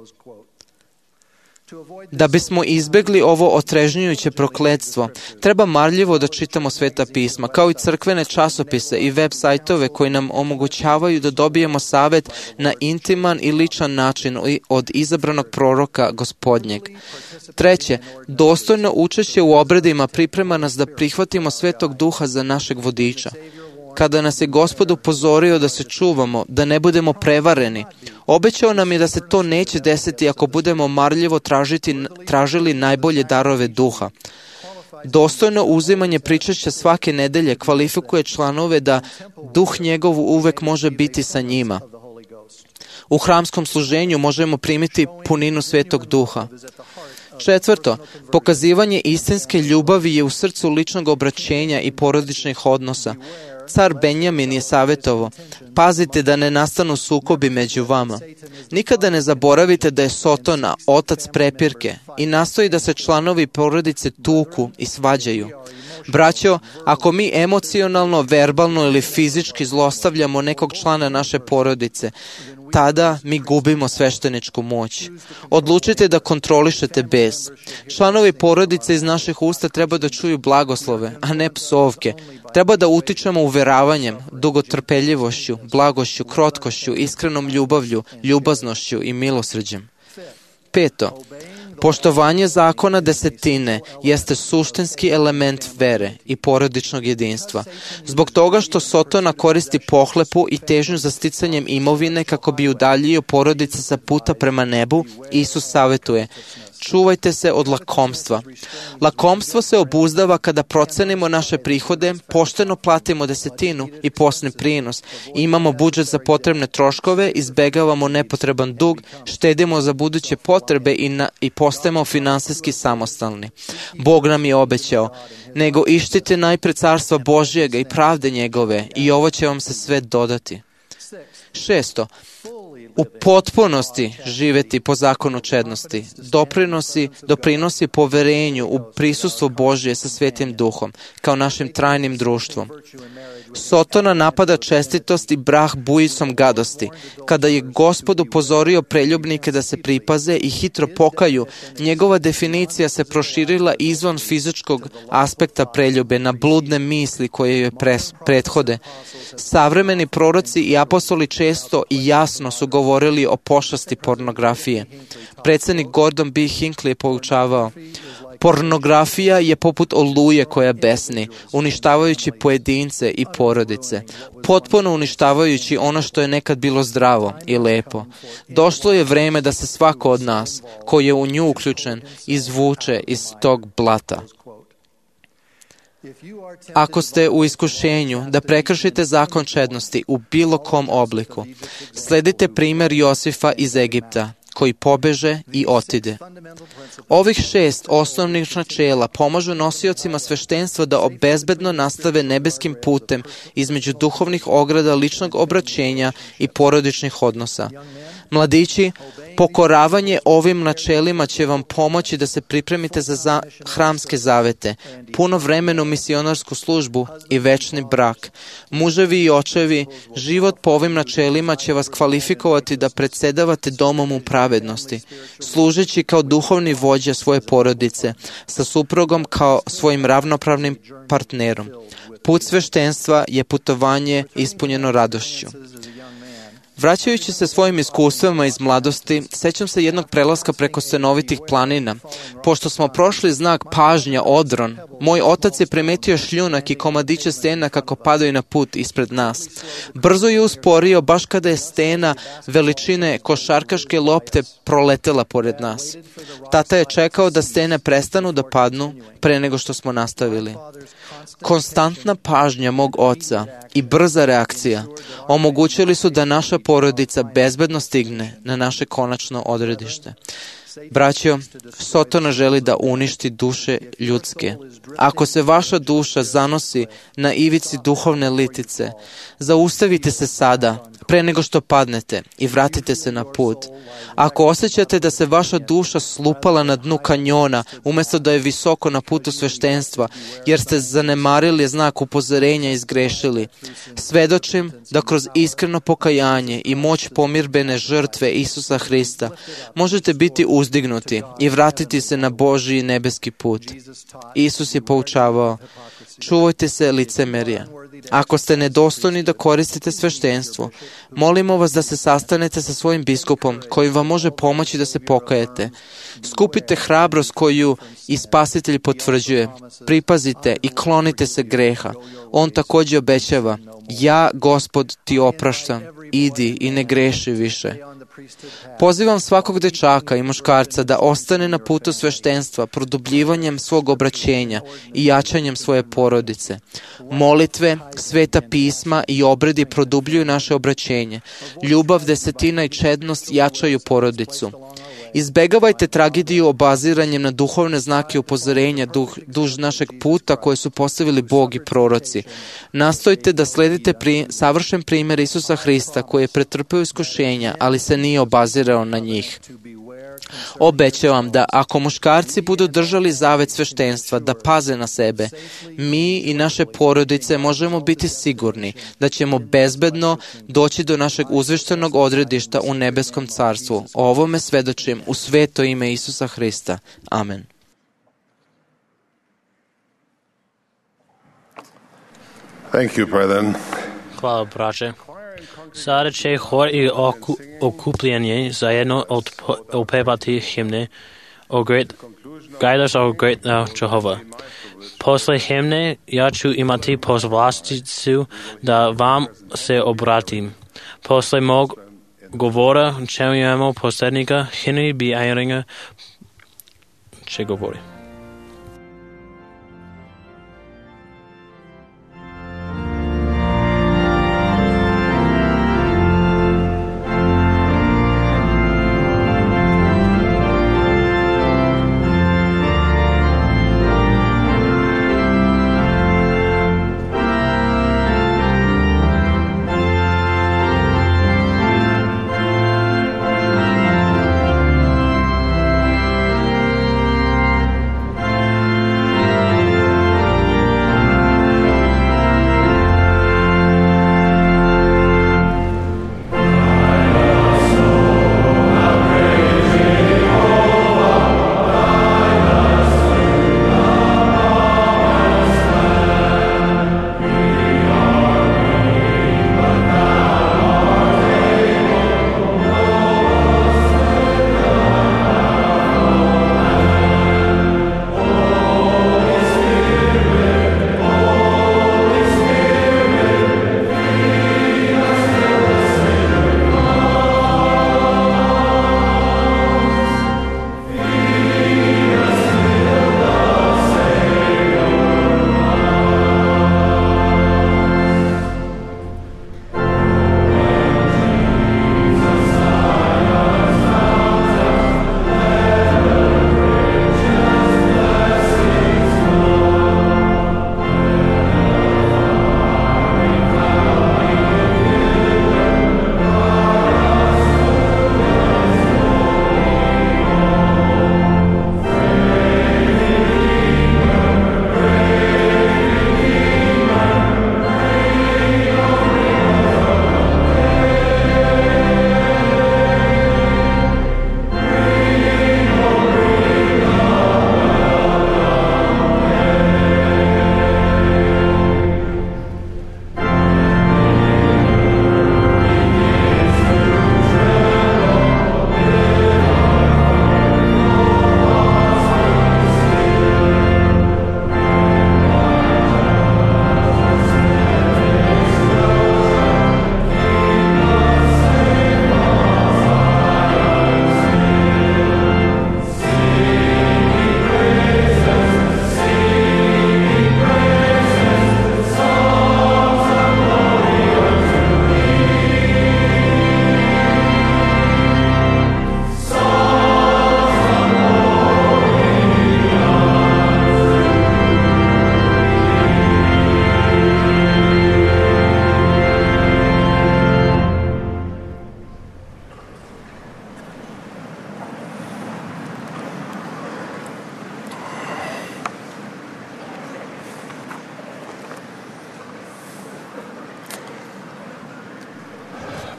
Speaker 4: Da bismo izbjegli ovo otrežnjujuće prokletstvo, treba marljivo da čitamo sveta pisma, kao i crkvene časopise i web sajtove koji nam omogućavaju da dobijemo savjet na intiman i ličan način od izabranog proroka Gospodnjeg. Treće, dostojno učešće u obredima priprema nas da prihvatimo Svetog Duha za našeg vodiča. Kada nas je Gospod upozorio da se čuvamo, da ne budemo prevareni, obećao nam je da se to neće desiti ako budemo marljivo tražiti, tražili najbolje darove duha. Dostojno uzimanje pričašća svake nedelje kvalifikuje članove da duh njegov uvek može biti sa njima. U hramskom služenju možemo primiti puninu Svetog Duha. Četvrto, pokazivanje istinske ljubavi je u srcu ličnog obraćenja i porodičnih odnosa. Car Benjamin je savjetovao: pazite da ne nastanu sukobi među vama. Nikada ne zaboravite da je Sotona otac prepirke i nastoji da se članovi porodice tuku i svađaju. Braćo, ako mi emocionalno, verbalno ili fizički zlostavljamo nekog člana naše porodice, tada mi gubimo svešteničku moć. Odlučite da kontrolišete bes. Članovi porodice iz naših usta treba da čuju blagoslove, a ne psovke. Treba da utičemo uveravanjem, dugotrpeljivošću, blagošću, krotkošću, iskrenom ljubavlju, ljubaznošću i milosrđem. Peto, poštovanje zakona desetine jeste suštinski element vere i porodičnog jedinstva. Zbog toga što Sotona koristi pohlepu i težnju za sticanjem imovine kako bi udaljio porodice sa puta prema nebu, Isus savjetuje: čuvajte se od lakomstva. Lakomstvo se obuzdava kada procenimo naše prihode, pošteno platimo desetinu i posni prinos, imamo budžet za potrebne troškove, izbegavamo nepotreban dug, štedimo za buduće potrebe i, na, i postajemo finansijski samostalni. Bog nam je obećao: nego ištite najpre carstva Božjega i pravde njegove i ovo će vam se sve dodati. Šesto, u potpunosti živeti po zakonu čednosti, doprinosi, doprinosi poverenju u prisustvo Božje sa Svetim Duhom, kao našim trajnim društvom. Sotona napada čestitost i brah bujicom gadosti. Kada je Gospod upozorio preljubnike da se pripaze i hitro pokaju, njegova definicija se proširila izvan fizičkog aspekta preljube na bludne misli koje joj prethode. Savremeni proroci i apostoli često i jasno su govorili o pošasti pornografije. Predsjednik Gordon B. Hinckley je poučavao: Pornografija je poput oluje koja besni, uništavajući pojedince i porodice, potpuno uništavajući ono što je nekad bilo zdravo i lepo. Došlo je vreme da se svako od nas, koji je u nju uključen, izvuče iz tog blata. Ako ste u iskušenju da prekršite zakon čednosti u bilo kom obliku, sledite primjer Josifa iz Egipta, koji pobeže i otide. Ovih šest osnovnih načela pomažu nosiocima sveštenstva da obezbedno nastave nebeskim putem između duhovnih ograda ličnog obraćenja i porodičnih odnosa. Mladići, pokoravanje ovim načelima će vam pomoći da se pripremite za, za hramske zavete, punovremenu misionarsku službu i večni brak. Muževi i očevi, život po ovim načelima će vas kvalifikovati da predsedavate domom u pravednosti, služeći kao duhovni vođa svoje porodice, sa suprugom kao svojim ravnopravnim partnerom. Put sveštenstva je putovanje ispunjeno radošću. Vraćajući se svojim iskustvima iz mladosti, sećam se jednog prelaska preko stenovitih planina. Pošto smo prošli znak pažnja Odron, moj otac je primetio šljunak i komadiće stena kako padaju na put ispred nas. Brzo je usporio baš kada je stena veličine košarkaške lopte proletela pored nas. Tata je čekao da stene prestanu da padnu pre nego što smo nastavili. Konstantna pažnja mog oca i brza reakcija omogućili su da naša porodica bezbedno stigne na naše konačno odredište. Braćo, Sotona želi da uništi duše ljudske. Ako se vaša duša zanosi na ivici duhovne litice, zaustavite se sada, pre nego što padnete, i vratite se na put. Ako osjećate da se vaša duša slupala na dnu kanjona, umjesto da je visoko na putu sveštenstva, jer ste zanemarili znak upozorenja i zgrešili, svedočim da kroz iskreno pokajanje i moć pomirbene žrtve Isusa Hrista možete biti uzdignuti i vratiti se na Božji nebeski put. Isus je poučavao, čuvajte se licemerja. Ako ste nedostojni da koristite sveštenstvo, molimo vas da se sastanete sa svojim biskupom koji vam može pomoći da se pokajete. Skupite hrabrost koju i Spasitelj potvrđuje. Pripazite i klonite se greha. On također obećava, ja, Gospod, ti opraštam, idi i ne greši više. Pozivam svakog dečaka i muškarca da ostane na putu sveštenstva produbljivanjem svog obraćenja i jačanjem svoje porodice. Molitve, sveta pisma i obredi produbljuju naše obraćenje. Ljubav, desetina i čednost jačaju porodicu. Izbegavajte tragediju obaziranjem na duhovne znake upozorenja duh, duž našeg puta koje su postavili Bog i proroci. Nastojte da sledite pri, savršen primjer Isusa Hrista koji je pretrpeo iskušenja, ali se nije obazirao na njih. Obećavam da ako muškarci budu držali zavet sveštenstva da paze na sebe, mi i naše porodice možemo biti sigurni da ćemo bezbedno doći do našeg uzvištenog odredišta u nebeskom carstvu. O ovome svedočim u sveto ime Isusa Hrista. Amen.
Speaker 6: Thank you, brethren.
Speaker 2: Hvala, braće. Sada će hor i oku, okupljanje zajedno opevati himne O great, Guide us, O great thou Jehovah. Posle himne ja ću imati povlasticu da vam se obratim. Posle mog govora čujemo poslednika Henry B. Eyringer će govori.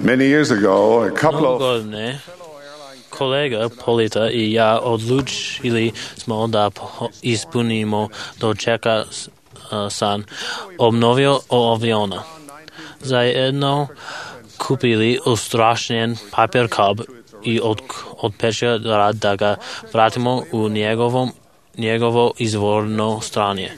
Speaker 6: Many years ago, a couple
Speaker 2: Много
Speaker 6: of
Speaker 2: години колега Полита и я одлучили смо да изпълнимо до чека сан обновил авиона. Заедно купили устрашен папир каб и от, отпече рад да го вратимо у негово, негово изворно стране.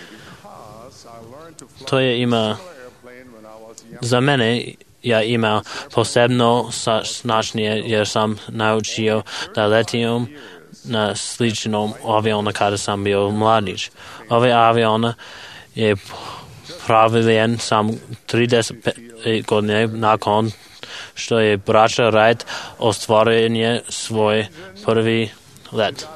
Speaker 2: Той има за мене я имал посебно значение, jer sam naučio da letim na sličnom avionu kada sam bio mladić. Ovaj avion je praviljen sam trideset godine nakon što je braća Wright ostvarenje svoj prvi let.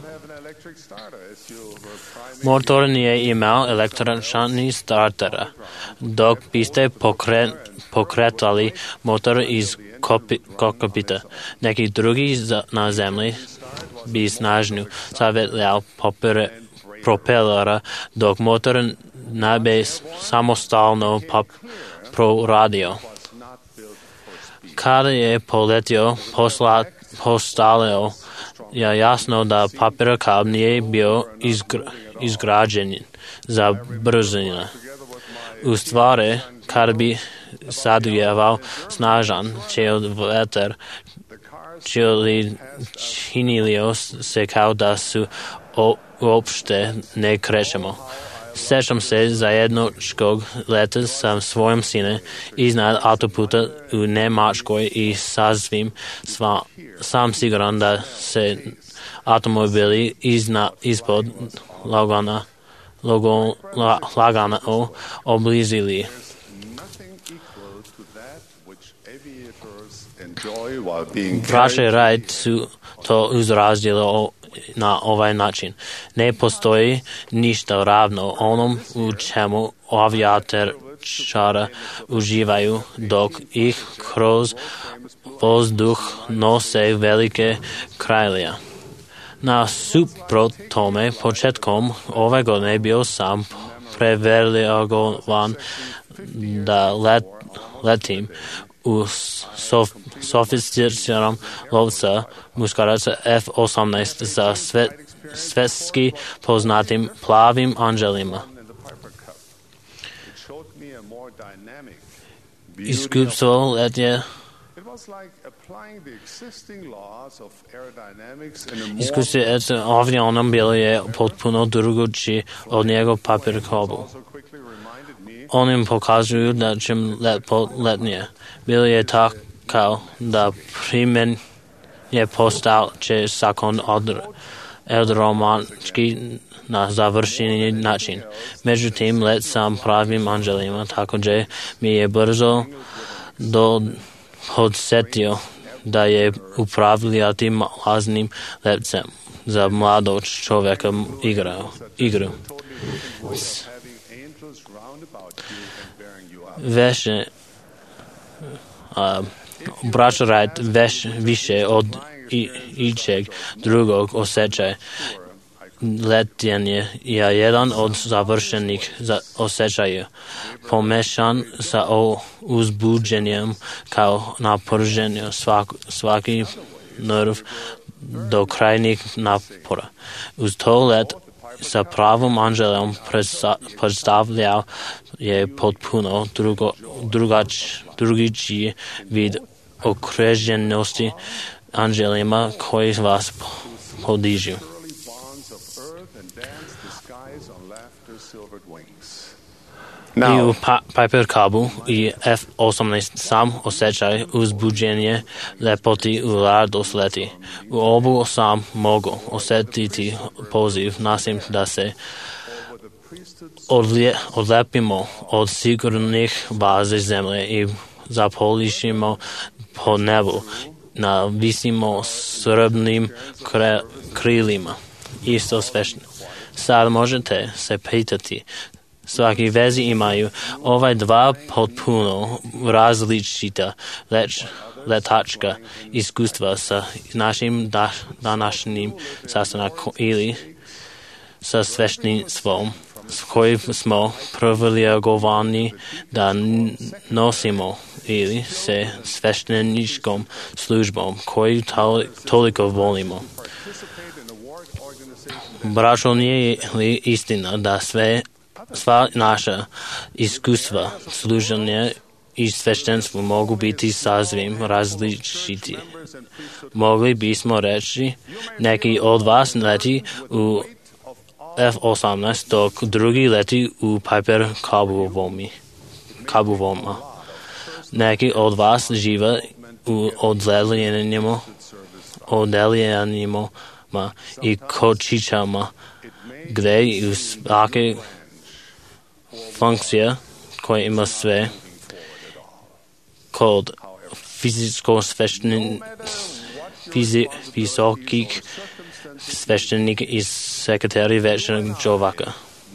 Speaker 2: Motor nije imao električni starter, dok biste pokret, pokretali motor iz kokpita. Neki drugi na zemlji bi snažnju savjetljal propelera, dok motor ne bi samostalno proradio. Kada je poletio, posla, postalo je jasno da papir kab nije bio izgra, izgrađen za brzinu. U stvari, kada bi sadujevao snažan čel vetar, čeli činilio se kao da su uopšte ne krećemo. Sjećam se zajedničkog leta sa svojim sine iznad autoputa u Njemačkoj i sasvim sva, sam siguran da se automobili izna, ispod lagana, logo, la, lagana oblizili. Braća Wright su to izrazili na ovaj način. Ne postoji ništa ravno onom u čemu avijatori uživaju dok ih kroz vozduh nose velike krajlije. Nasuprot tome, početkom ove godine bio sam privilegovan da let, letim u sof, sofisticiranom lovca muškaraca F osamnaest za sve, svetski poznatim plavim anđelima. Iskustvo letnje Iskustvo s avionom bilo je potpuno drugačije od njegov papir kabu. Oni pokazuju da čim lepo letnije. Bilo je tako da primen je postao će zakon od romančki na završeni način. Međutim, let sam pravim anđelima, također mi je brzo do podsjetio da je upravljati laznim lepcem za mladog čovjeka igrao, igru. Veše uh, braća Wright veš, više od i, ičeg drugog osjećaja. Letenje je jedan od završenih za osjećaja, pomešan sa uzbuđenjem kao napoženje svak, svaki nerv do krajnjih napora. Uz to let sa pravom anđelom predstavljao je potpuno drugo, drugač, drugičiji vid okreženosti anđelima koji vas podižu. I u pa, papir kabu i F osamnaest sam osjećaj uzbuđenje lepoti u radost leti. U obu sam mogu osjetiti poziv nasim da se odlje, odlepimo od sigurnih baze zemlje i zapolišimo po nebu na visimo srbnim kre, krilima. Isto svešno. Sad možete se pitati, svaki vezi imaju ovaj dva potpuno različita leč, letačka iskustva sa našim da, današnjim sastankom ili sa sveštinstvom s koji smo privilegovani da nosimo ili se svešteničkom službom koju toliko volimo. Braćo, nije li istina da sve, sva naša iskustva služenja i sveštenstvo mogu biti sasvim različiti? Mogli bismo reći, neki od vas leti u F osamnaest, dok drugi leti u Piper kabuvoma. Neki od vas žive u oddeljenjima, oddeljenjima i kočićama, gdje u svake funkcije koja ima sve kod fizičko svešten, fizi, visokih sveštenika i sekretari večernjeg čovjeka.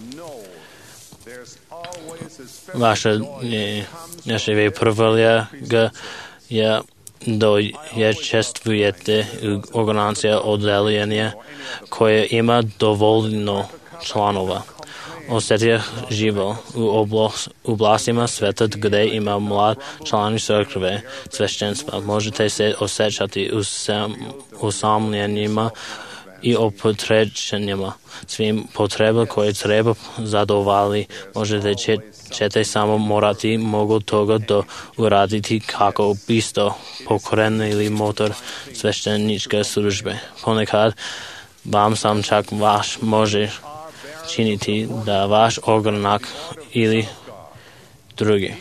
Speaker 2: Vaše naše privilegija je da je čestvujete organizacija oddeljenja koje ima dovoljno članova. Osjetija živo u oblastima sveta gdje ima mlad članovi crkve sveštenstva. Možete se osjećati usamljenima i opotrećenima. Svim potreba koje treba zadovoljiti. Možete će, ćete samo morati mogu toga da uraditi kako biste pokrenuli motor svešteničke službe. Ponekad vam sam čak vaš može činiti da vaš ogranak ili drugi.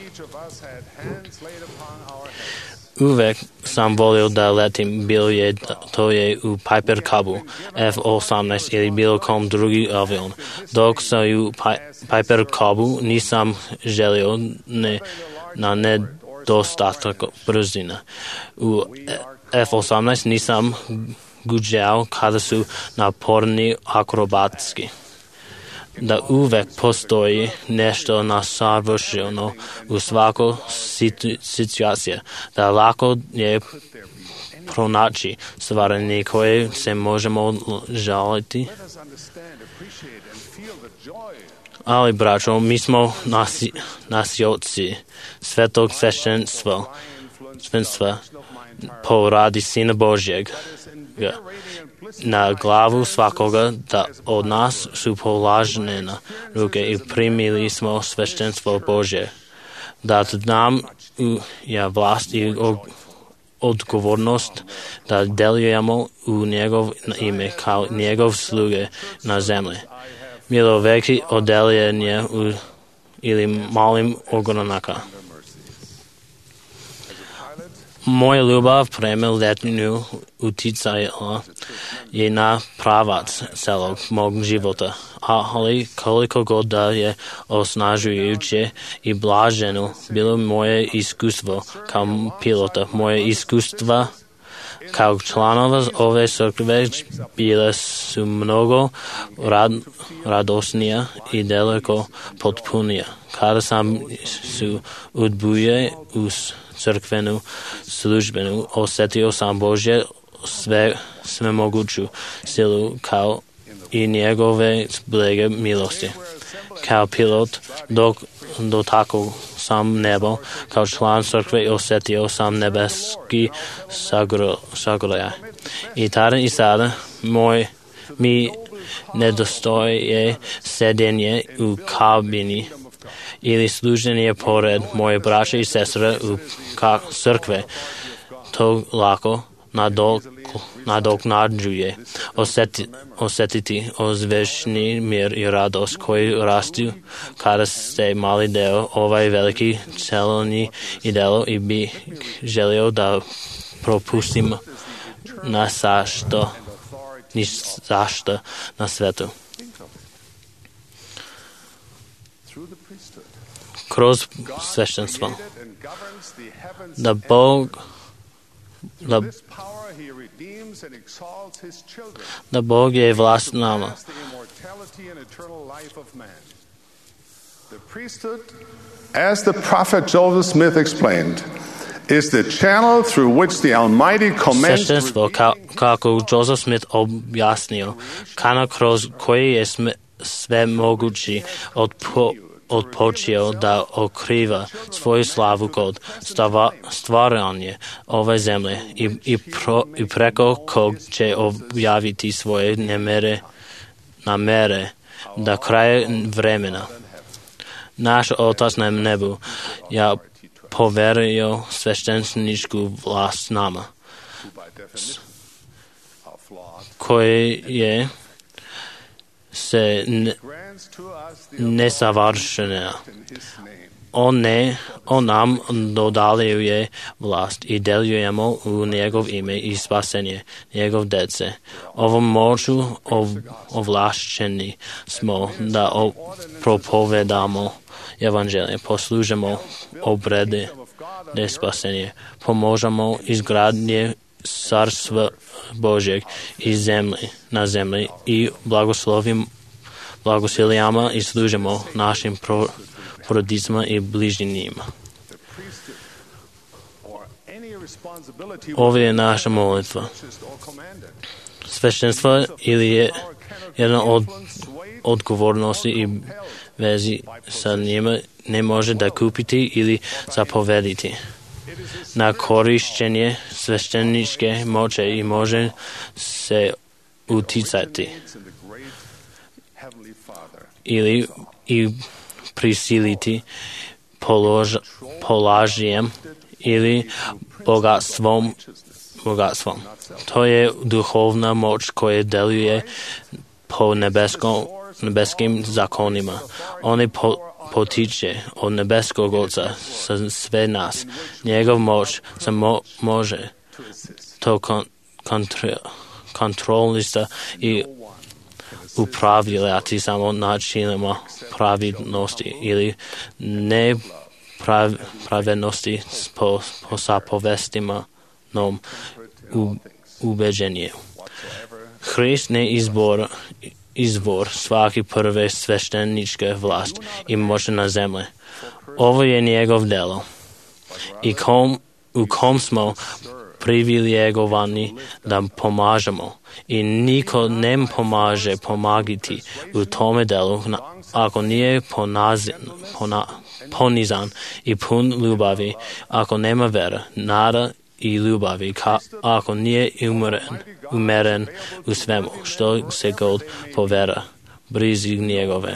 Speaker 2: Uvek sam volio da letim, bilo je to je u Piper Cubu, F osamnaest ili bilo kom drugi avion. Dok sam u Piper Cubu nisam želio ne, na nedostatak brzina. U F osamnaest nisam guđao kada su naporni akrobatski. Da uvek postoji nešto nesavršeno u svakoj situaciji, da lako je pronaći stvari koje se možemo žaliti. Ali, braćo, mi smo nasi, nasioci svetog sveštenstva, sveštenstva po radi Sina Božjeg. Na glavu svakoga da od nas su polažene na ruke i primili smo sveštenstvo Božje. Da nam je vlast i odgovornost da delujemo u njegov ime kao njegov sluge na zemlji. Bilo veći oddeljenje ili malim ogranaka. Moja ljubav prema letenju uticala je na pravac celog mog života, ali koliko god da je osnažujuće i blaženo bilo moje iskustvo kao pilota, moje iskustva kao članova ove crkve bile su mnogo rad, radosnija i daleko potpunija. Kada sam su odbuje uz crkvenu službenu, osjetio sam Božje sve, sve moguću silu kao i njegove blage milosti. Kao pilot dok dotakao sam nebo, kao član crkve osjetio sam nebeski sagraj. I tada i sada moj, mi nedostoje sedenje u kabini ili služenje pored moje braće i sestre u crkve. To lako nadok, nadoknađuje osjeti, osjetiti ozvešni mir i radost koji rastu kada ste mali deo ovaj veliki celoni idelo i bi želio da propustim na sašto, ni zašto na svetu. Kroz sveštenstvo. Da Bog da, da Bog je vlast nama.
Speaker 6: The priesthood, as the prophet Joseph Smith explained, is the channel through which the Almighty commands.
Speaker 2: Sveštenstvo, ka, kako Joseph Smith objasnio, kanal kroz koji je svemogući odpo, odpočeo da okriva svoju slavu kod stava, stvaranje ove zemlje i, i, pro, i preko kog će objaviti svoje nemere, namere da kraje vremena. Naš Otac na nebu, ja poverio svešteničku vlast nama, koje je se ne, nesavršena. On, ne, on nam dodaljuje vlast i delujemo u njegov ime i spasenje njegov dece. Ovom moću ov, ovlašćeni smo da o, propovedamo evanđelje, poslužimo obrede ne spasenje, pomožemo izgradnje carstva Božjeg i zemlji, na zemlji i blagoslovim blagosilijama i služimo našim pro, porodicama i bližnjima. Ovo je naša molitva. Sveštenstvo ili je jedna od odgovornosti i vezi sa njima ne može da kupiti ili zapovediti. Na korišćenje svešteničke moće i može se uticati ili i prisiliti polož, polažijem ili bogatstvom, bogatstvom. To je duhovna moć koja deluje po nebeskom, nebeskim zakonima. On po, potiče od nebeskog Oca sa sve nas. Njegov moć se mo, može to kon, kontro, kontrolista i upravljati samo načinima pravidnosti ili ne prav, pravednosti po, po sapovestima nom u, ubeđenje. Hrist ne izbor, izvor svaki prve svešteničke vlast i moći na zemlje. Ovo je njegov delo i kom, u kom smo privilegovani da pomažemo i niko ne pomaže pomagiti u tome delu ako nije ponazan, pona, ponizan i pun ljubavi, ako nema vera, nada i ljubavi, ka, ako nije umeren, umeren u svemu što se god povera brizi njegove.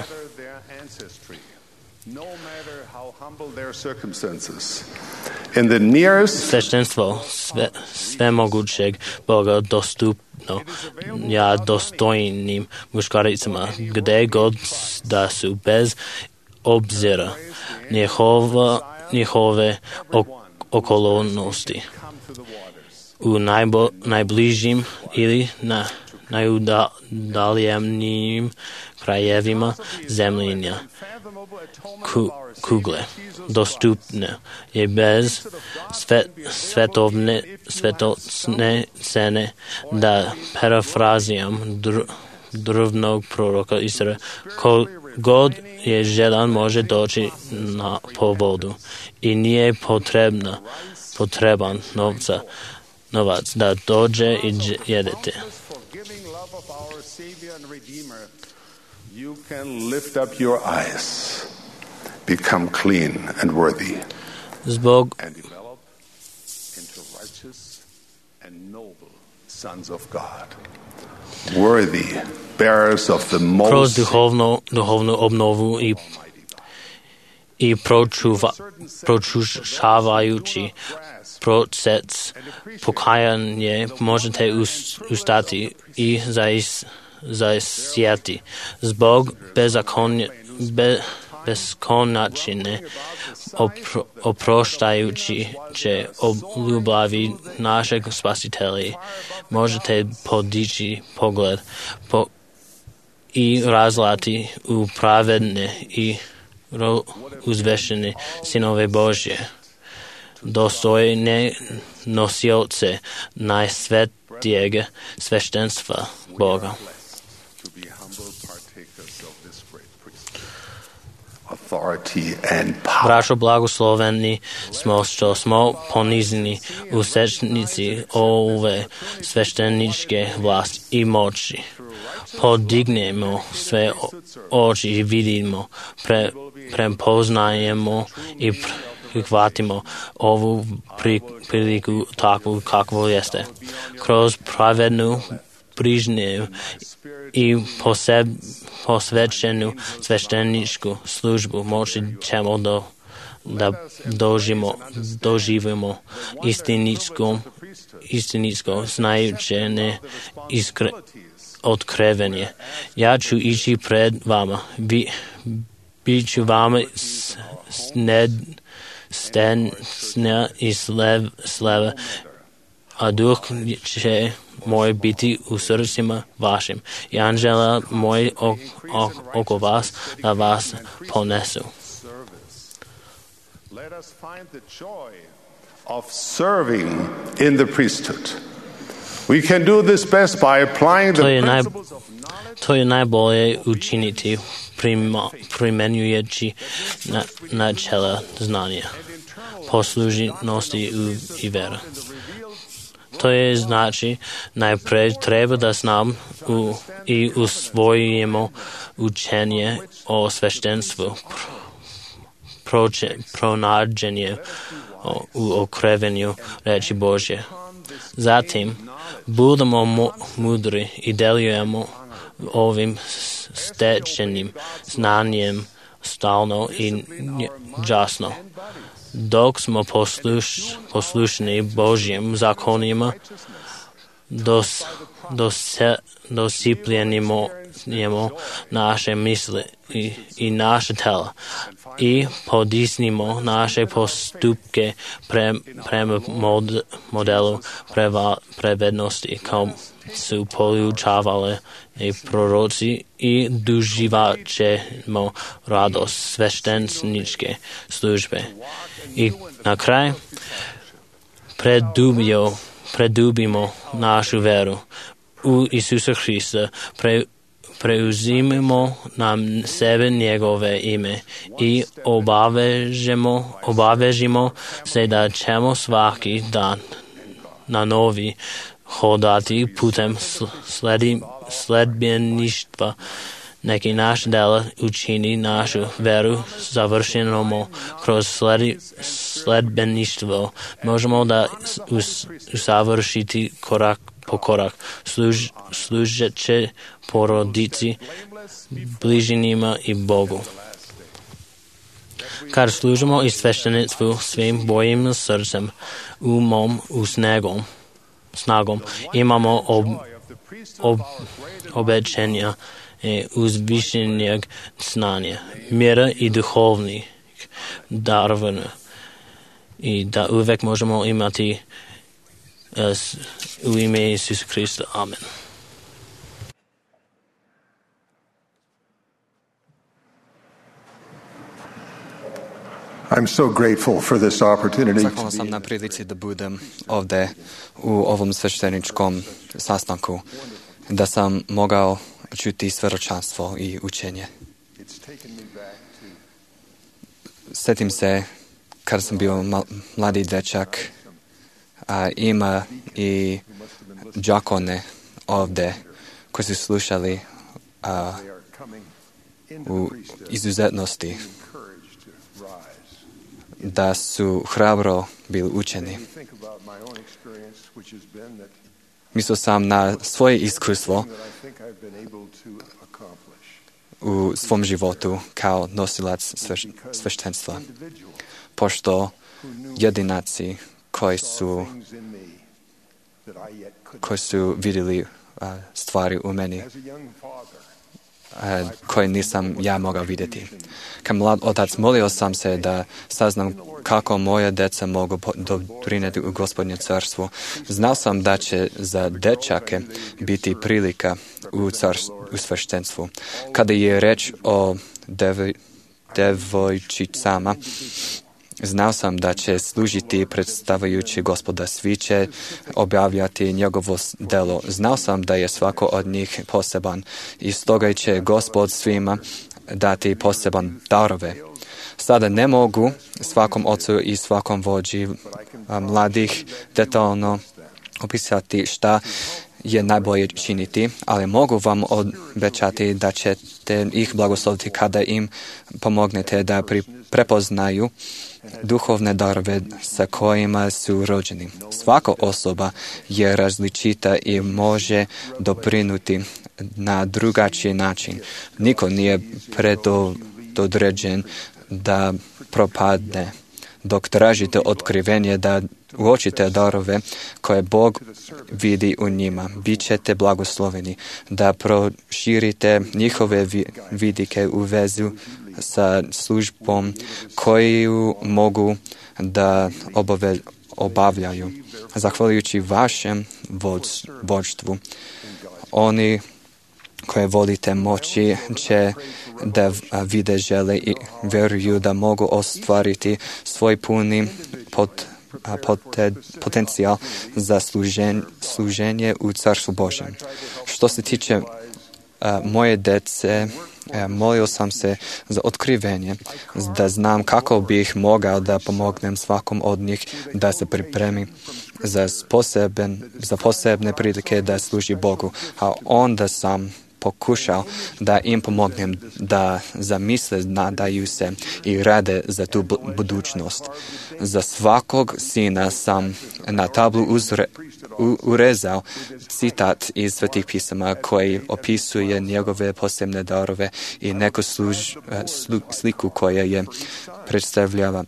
Speaker 2: Sveštenstvo sve, svemogućeg Boga dostupno ja dostojnim muškaricama gde god da su bez obzira njihova, njihove ok, okolnosti u najbo, najbližim ili na najudaljenijim krajevima zemljenja ku, kugle dostupne je bez svet, svetovne svetovne cene da parafrazijam dr, drvnog proroka Isra ko god je žedan može doći na po vodu i nije potrebna potreban novca novac da dođe i jedete.
Speaker 6: You can lift up your eyes, become clean and worthy,
Speaker 2: Zbog
Speaker 6: and develop into righteous and noble sons of God, worthy bearers of the most
Speaker 2: kroz duhovno, duhovnu obnovu i, i pročuva, pročušavajući proces pokajanje možete ustati i zaista zasjeti. Zbog bezakonje, be, beskonačine opro, oproštajući će ljubavi našeg spasitelja možete podići pogled po, i razlati u pravedne i ro, uzvešene sinove Božje, dostojne nosioce najsvetijeg sveštenstva Boga. Braćo, blagosloveni smo što smo ponizini u sečnici ove svešteničke vlasti i moći. podignemo sve oči i vidimo, pre, prepoznajemo i prihvatimo ovu priliku takvu kakvu jeste. Kroz pravednu brižnju i poseb, posvećenu svešteničku službu moći ćemo do, da dožimo, doživimo istiničko, istiničko znajućene iskre, otkrevenje. Ja ću ići pred vama, bi, bit ću vama sned, stensna i slev, sleva, a duh će moj biti u srcima vašim i anđela moj ok, ok, oko vas da vas ponesu.
Speaker 6: Let us find the joy of serving in the priesthood. We can do this best by applying the principles of knowledge.
Speaker 2: To je najbolje učiniti primenjujući na, načela znanja, poslušnosti i vera. To je znači najprej treba da znam u, i usvojimo učenje o sveštenstvu, proče, pronađenje o, u okrevenju reči Božje. Zatim budemo mu, mudri i delujemo ovim stečenim znanjem stalno i jasno. Dok smo posluš, poslušni Božjim zakonima, dos, dos, dosipljenimo naše misli i, i naše tela i podisnimo naše postupke pre, prema mod, modelu preva, prevednosti kao su poučavale i proroci i doživat ćemo radost svešteničke službe. I na kraj predubio, predubimo našu veru u Isusa Hrista, pre, preuzimimo nam sebe njegove ime i obavežemo, obavežimo se da ćemo svaki dan na novi hodati putem sledi, sledbeništva. Neki naš dela učini našu veru završenому kroz sledi, sledbeništvo. Možemo da us, usavršiti korak po korak, služ, služeće porodici, bližinima i Bogu. Kad služimo i sveštenstvu svim bojim srcem, umom, u snagom, snagom imamo ob, ob, obećenja uzvišenjeg znanja, mira i duhovnih darova i da uvek možemo imati u ime Isusa Hrista. Amen.
Speaker 6: I'm so grateful for this opportunity.
Speaker 5: Zahvalan sam na prilici da budem ovde u ovom svešteničkom sastanku, da sam mogao čuti svedočanstvo i učenje. Sjetim se kad sam bio mladi dečak, a ima i đakone ovde koji su slušali a, u izuzetnosti, da su hrabro bili učeni. Mislio sam na svoje iskustvo u svom životu kao nosilac sveš, sveštenstva, pošto jedinaci koji su koji su vidjeli uh, stvari u meni uh, koje nisam ja mogao vidjeti. Kao mlad otac molio sam se da saznam kako moje deca mogu doprinijeti u Gospodnje carstvu. Znao sam da će za dečake biti prilika u, carstvu, u sveštenstvu. Kada je reč o dev, devojčicama, znao sam da će služiti predstavljajući Gospoda, svi će objavljati njegovo delo. Znao sam da je svako od njih poseban i stoga će Gospod svima dati poseban darove. Sada ne mogu svakom ocu i svakom vođi mladih detaljno opisati šta je najbolje činiti, ali mogu vam obećati da ćete ih blagosloviti kada im pomognete da pri, prepoznaju duhovne darove sa kojima su rođeni. Svaka osoba je različita i može doprinuti na drugačiji način. Niko nije predodređen da propadne. Dok tražite otkrivenje da uočite darove koje Bog vidi u njima, bit ćete blagosloveni da proširite njihove vidike u vezu sa službom koju mogu da obave, obavljaju. Zahvaljujući vašem vođstvu, oni koje volite moći će da vide, žele i vjeruju da mogu ostvariti svoj puni pot, poten, potencijal za služen, služenje u Carstvu Božjem. Što se tiče a, moje dece, a, molio sam se za otkrivenje, da znam kako bih mogao da pomognem svakom od njih da se pripremi za, poseben, za posebne prilike da služi Bogu, a onda sam pokušao da im pomognem da zamisle, nadaju se i rade za tu budućnost. Za svakog sina sam na tablu uzre, u, urezao citat iz Svetih pisama koji opisuje njegove posebne darove i neku služ, slu, sliku koja je predstavljala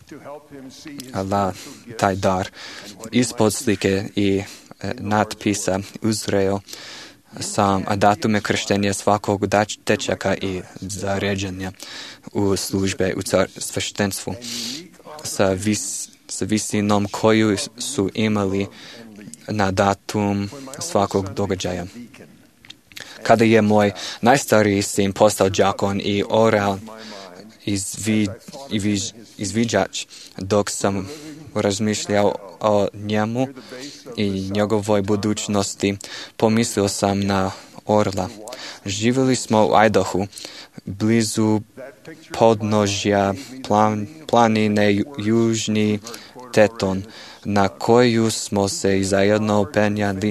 Speaker 5: la, taj dar. Ispod slike i natpisa uzreo sam datume krštenja svakog dečaka i zaređenja u službe u sveštenstvu sa, vis, sa visinom koju su imali na datum svakog događaja. Kada je moj najstariji sin postao đakon i orao izvi, izvi, izviđač, dok sam razmišljao o njemu i njegovoj budućnosti, pomislio sam na orla. Živjeli smo u Idahu, blizu podnožja plan, planine Južni Teton, na koju smo se zajedno penjali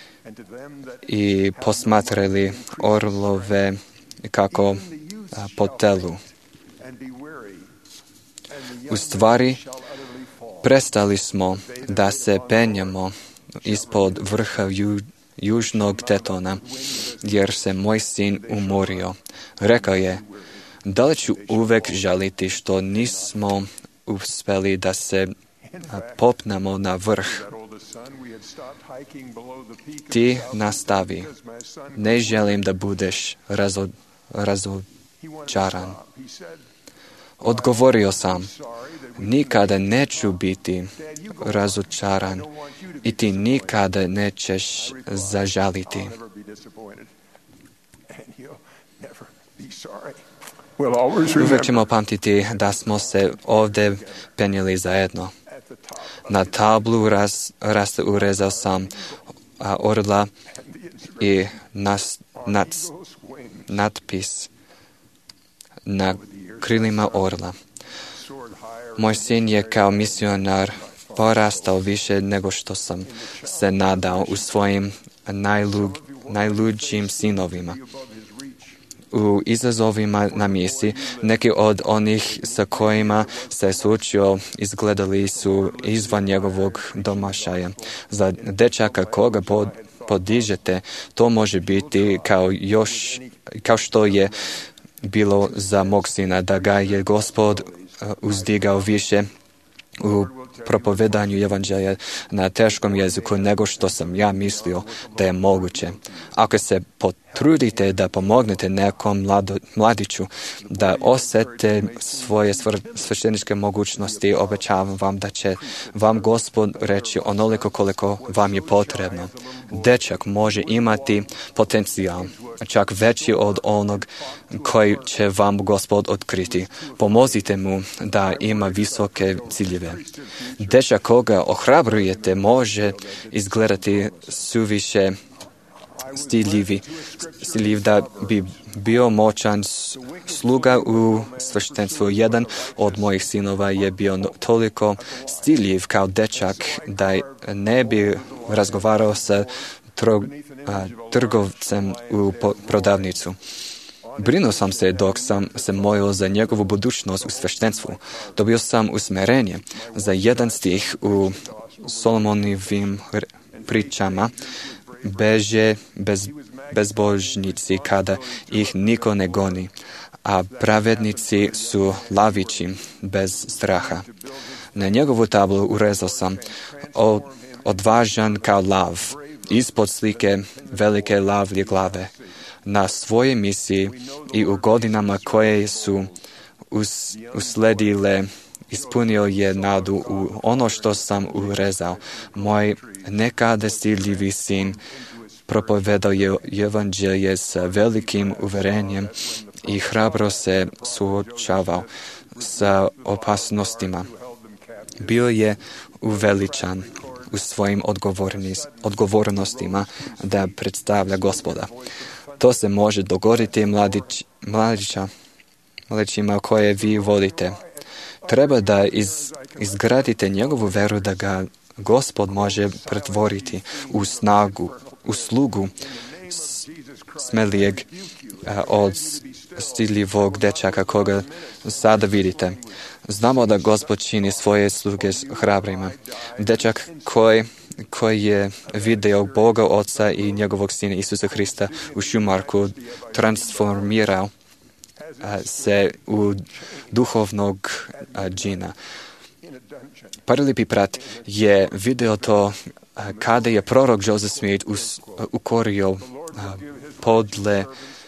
Speaker 5: i posmatrali orlove kako a, po telu. U stvari, prestali smo da se penjamo ispod vrha ju, Južnog Tetona, jer se moj sin umorio. Rekao je, da li ću uvek žaliti što nismo uspeli da se popnemo na vrh? Ti nastavi. Ne želim da budeš razo, razočaran. Odgovorio sam, nikada neću biti razočaran i ti nikada nećeš zažaliti. Uvijek ćemo pamtiti da smo se ovdje penjeli zajedno. Na tablu raz, raz urezao sam a, orla i nas, nac, natpis na krilima orla. Moj sin je kao misionar porastao više nego što sam se nadao u svojim najlu, najluđim sinovima. U izazovima na misi, neki od onih sa kojima se suočio izgledali su izvan njegovog domašaja. Za dečaka koga pod, podižete, to može biti kao, još, kao što je bilo za mog sina, da ga je Gospod uzdigao više u propovedanju evanđelja na teškom jeziku nego što sam ja mislio da je moguće. Ako se potrudite da pomognete nekom mlado, mladiću da osete svoje svešteničke mogućnosti, obećavam vam da će vam Gospod reći onoliko koliko vam je potrebno. Dečak može imati potencijal, čak veći od onog koji će vam Gospod otkriti. Pomozite mu da ima visoke ciljeve. Dečak koga ohrabrujete može izgledati suviše stiljivi, stiljiv da bi bio moćan sluga u sveštenstvu. Jedan od mojih sinova je bio toliko stiljiv kao dečak da ne bi razgovarao sa tro, a, trgovcem u po, prodavnicu. Brinuo sam se dok sam se molio za njegovu budućnost u sveštenstvu. Dobio sam usmjerenje za jedan stih u Solomonivim pričama. Beže bez, bezbožnici kada ih niko ne goni, a pravednici su lavići bez straha. Na njegovu tablu urezao sam o, odvažan kao lav, ispod slike velike lavlje glave. Na svojoj misiji i u godinama koje su us, usledile, ispunio je nadu u ono što sam urezao. Moj nekada stidljivi sin propovedao je evanđelje sa velikim uverenjem i hrabro se suočavao sa opasnostima. Bio je uveličan u svojim odgovornostima da predstavlja Gospoda. To se može dogoditi mladić, mladića, mladićima koje vi volite. Treba da iz, izgradite njegovu veru da ga Gospod može pretvoriti u snagu, u slugu smelijeg a, od stidljivog dečaka koga sada vidite. Znamo da Gospod čini svoje sluge hrabrima. Dečak koji, koji je video Boga Oca i njegovog Sina Isusa Hrista u šumarku transformirao a, se u duhovnog a, džina. Prvi brat je video to a, kada je prorok Joseph Smith us, a, ukorio a, podle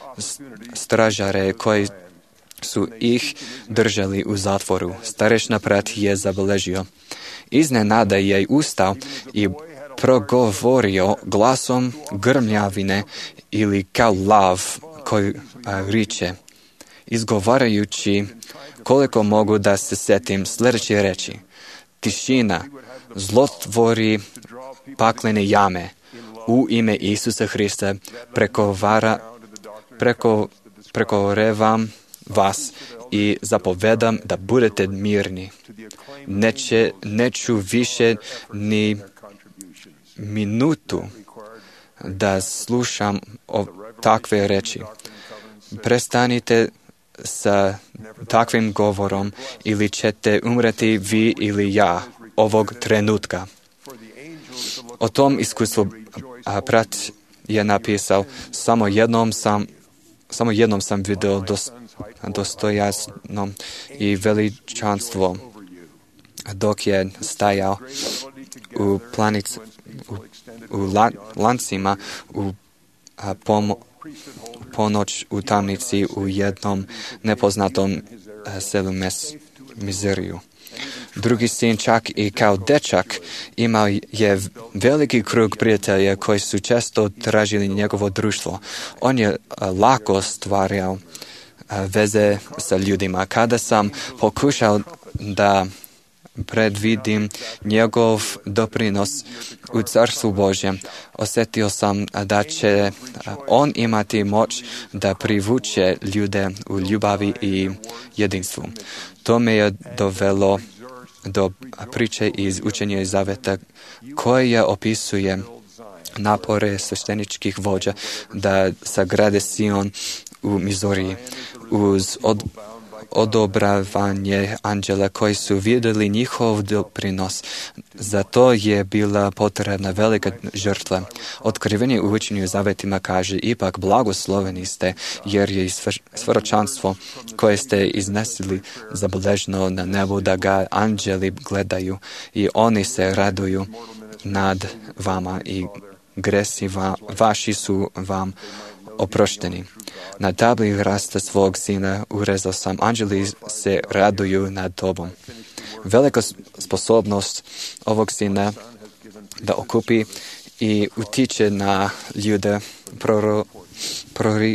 Speaker 5: stražare koji su ih držali u zatvoru. Starešna brat je zabeležio. Iznenada je ustao i progovorio glasom grmljavine ili kao lav koji a, riče, izgovarajući koliko mogu da se setim sljedeće reči. Tišina, zlotvori paklene jame, u ime Isusa Hrista prekovara, preko, prekorevam vas i zapovedam da budete mirni. Neće, neću više ni minutu da slušam o takve reči. Prestanite sa takvim govorom ili ćete umreti vi ili ja ovog trenutka. O tom iskustvu brat je napisao, samo jednom sam, samo jednom sam vidio dos, dostojasno i veličanstvo dok je stajao u planic, u, u la, lancima u a, pomo, ponoć u tamnici u jednom nepoznatom a, selu mes, Mizeriju. Drugi sin čak i kao dečak imao je veliki krug prijatelja koji su često tražili njegovo društvo. On je a, lako stvarao a, veze sa ljudima. Kada sam pokušao da predvidim njegov doprinos u Carstvu Božjem, osjetio sam da će on imati moć da privuče ljude u ljubavi i jedinstvu. To me je dovelo do priče iz Učenja iz Zaveta koja opisuje napore svešteničkih vođa da sagrade Sion u Mizoriji uz od odobravanje anđela koji su vidjeli njihov doprinos. Za to je bila potrebna velika žrtva. Otkrivenje u Učenju zavetima kaže, ipak blagosloveni ste, jer je svjedočanstvo koje ste iznesili zabeleženo na nebu da ga anđeli gledaju i oni se raduju nad vama i gresi va, vaši su vam oprošteni. Na tabli rasta svog sina urezao sam, anđeli se raduju nad tobom. Velika sposobnost ovog sina da okupi i utiče na ljude proro, prori,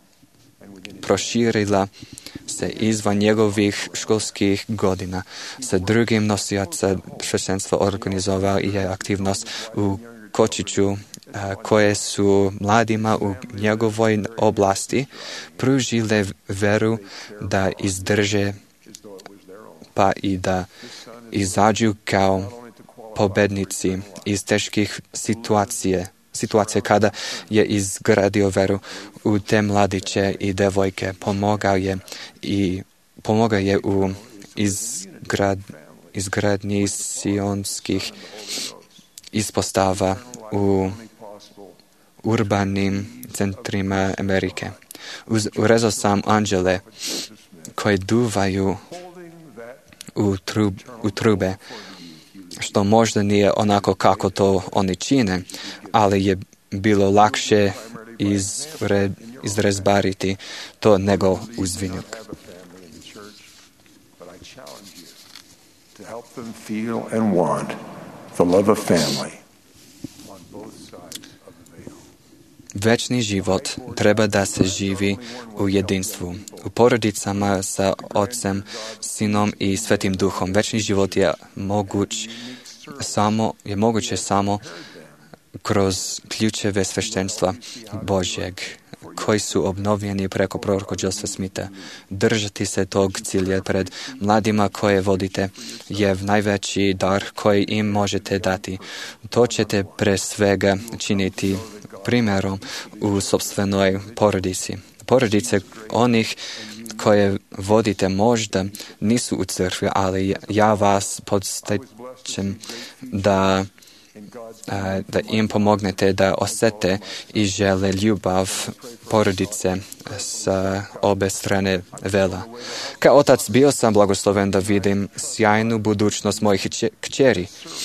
Speaker 5: proširila se izvan njegovih školskih godina. Sa drugim nosioca sveštenstva organizovao je aktivnost u Kočiću koje su mladima u njegovoj oblasti pružile veru da izdrže pa i da izađu kao pobednici iz teških situacije, situacije kada je izgradio veru u te mladiće i devojke, pomogao je i pomogao je u izgrad, izgradnji sionskih ispostava u urbanim centrima Amerike. Uz, urezao sam anđele koji duvaju u, trub, u trube, što možda nije onako kako to oni čine, ali je bilo lakše izre, izrezbariti to nego uzvinjak. Večni život treba da se živi u jedinstvu, u porodicama sa Ocem, Sinom i Svetim Duhom. Večni život je moguć samo, je moguće samo kroz ključeve sveštenstva Božjeg, koji su obnovljeni preko proroka Josefa Smitha. Držati se tog cilja pred mladima koje vodite je najveći dar koji im možete dati. To ćete pre svega činiti primjerom u sopstvenoj porodici. Porodice onih koje vodite možda nisu u crkvi, ali ja vas podstičem da da im pomognete da osete i žele ljubav porodice sa obe strane vela. Kao otac bio sam blagosloven da vidim sjajnu budućnost mojih kćeri,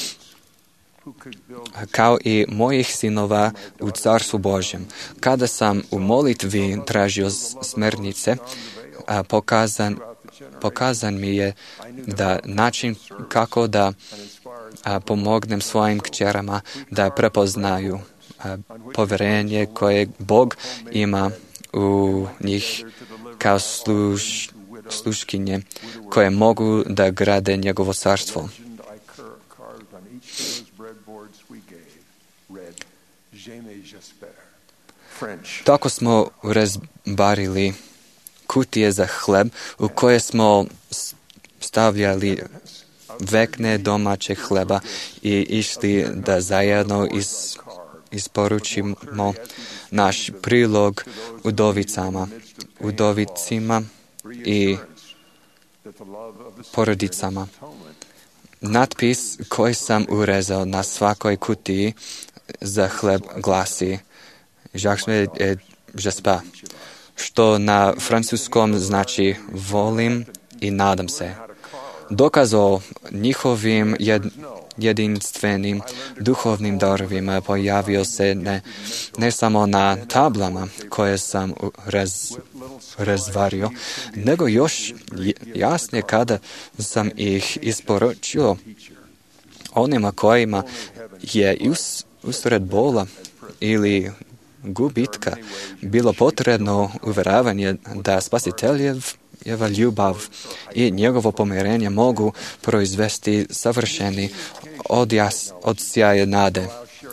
Speaker 5: kao i mojih sinova u Carstvu Božjem. Kada sam u molitvi tražio smernice, pokazan, pokazan mi je da način kako da a pomognem svojim kćerama da prepoznaju a, poverenje koje Bog ima u njih kao služ, sluškinje koje mogu da grade njegovo carstvo. Tako smo razbarili kutije za hleb u koje smo stavljali vekne domaćeg hleba i išli da zajedno is, isporučimo naš prilog udovicama, udovicima i porodicama. Natpis koji sam urezao na svakoj kutiji za hleb glasi Jacques et j'espère, što na francuskom znači volim i nadam se. Dokaz o njihovim jed, jedinstvenim duhovnim darovima pojavio se ne, ne samo na tablama koje sam raz, razvario, nego još jasnije kada sam ih isporučio onima kojima je us, usred bola ili gubitka bilo potrebno uvjeravanje da spasiteljev Jeva ljubav i njegovo pomirenje mogu proizvesti savršeni odjas, odsjaje nade.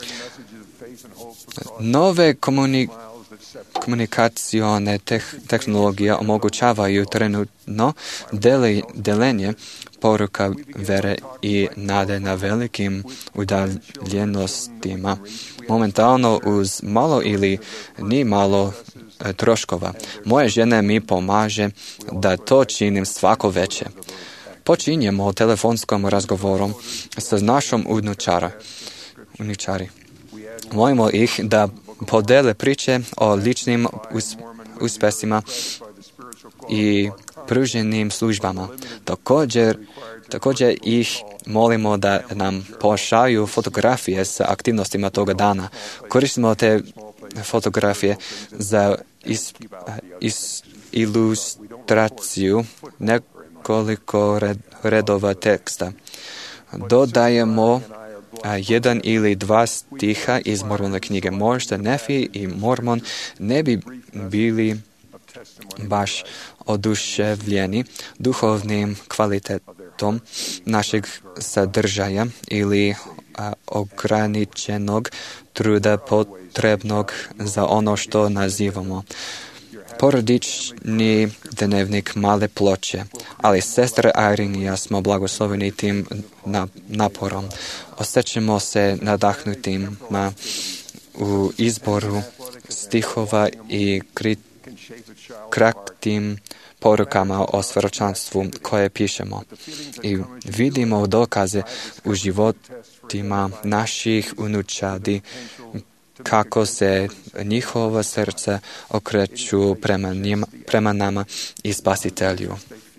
Speaker 5: Nove komuni, komunikacione teh, tehnologije omogućavaju trenutno deli, delenje poruka vere i nade na velikim udaljenostima. Momentalno uz malo ili ni malo troškova. Moje žene mi pomaže da to činim svako veće. Počinjemo telefonskom razgovorom sa našom unučara, unučari. Molimo ih da podele priče o ličnim us, uspesima i pruženim službama. Također, također ih molimo da nam pošalju fotografije sa aktivnostima toga dana. Koristimo te fotografije za is, is, ilustraciju nekoliko red, redova teksta. Dodajemo a, jedan ili dva stiha iz Mormonove knjige. Možda Nefi i Mormon ne bi bili baš oduševljeni duhovnim kvalitetom našeg sadržaja ili a, ograničenog truda potrebnog za ono što nazivamo porodični dnevnik male ploče, ali sestre Irene i ja smo blagosloveni tim naporom. Osjećamo se nadahnutima u izboru stihova i kri, kratkim porukama o svjedočanstvu koje pišemo. I vidimo dokaze u životima naših unučadi kako se njihova srca okreću prema, njima, prema nama i Spasitelju.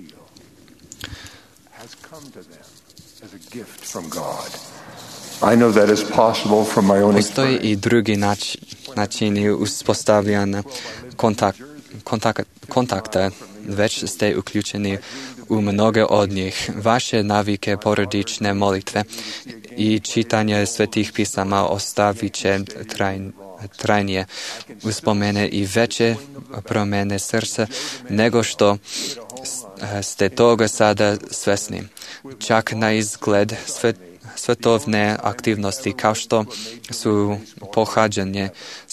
Speaker 5: Postoji i drugi način, načini uspostavljanja kontakt, kontakt, kontakta. Već ste uključeni u mnoge od njih. Vaše navike porodične molitve i čitanje svetih pisama ostavit će trajn, trajnije uspomene i veće promjene srca nego što ste toga sada svesni. Čak na izgled svet, svetovne aktivnosti kao što su pohađanje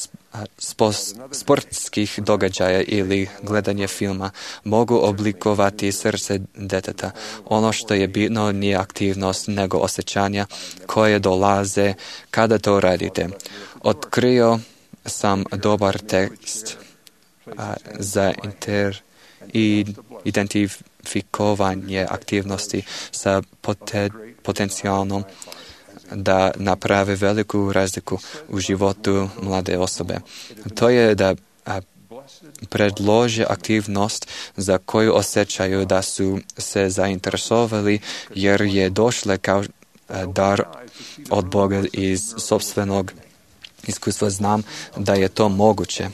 Speaker 5: sportskih događaja ili gledanje filma mogu oblikovati srce deteta. Ono što je bitno nije aktivnost, nego osjećanja koje dolaze kada to radite. Otkrio sam dobar tekst a, za inter, i identifikovanje aktivnosti sa pote, potencijalnom da naprave veliku razliku u životu mlade osobe. To je da a, predlože aktivnost za koju osjećaju da su se zainteresovali jer je došla kao a, dar od Boga iz sopstvenog iskustva. Znam da je to moguće.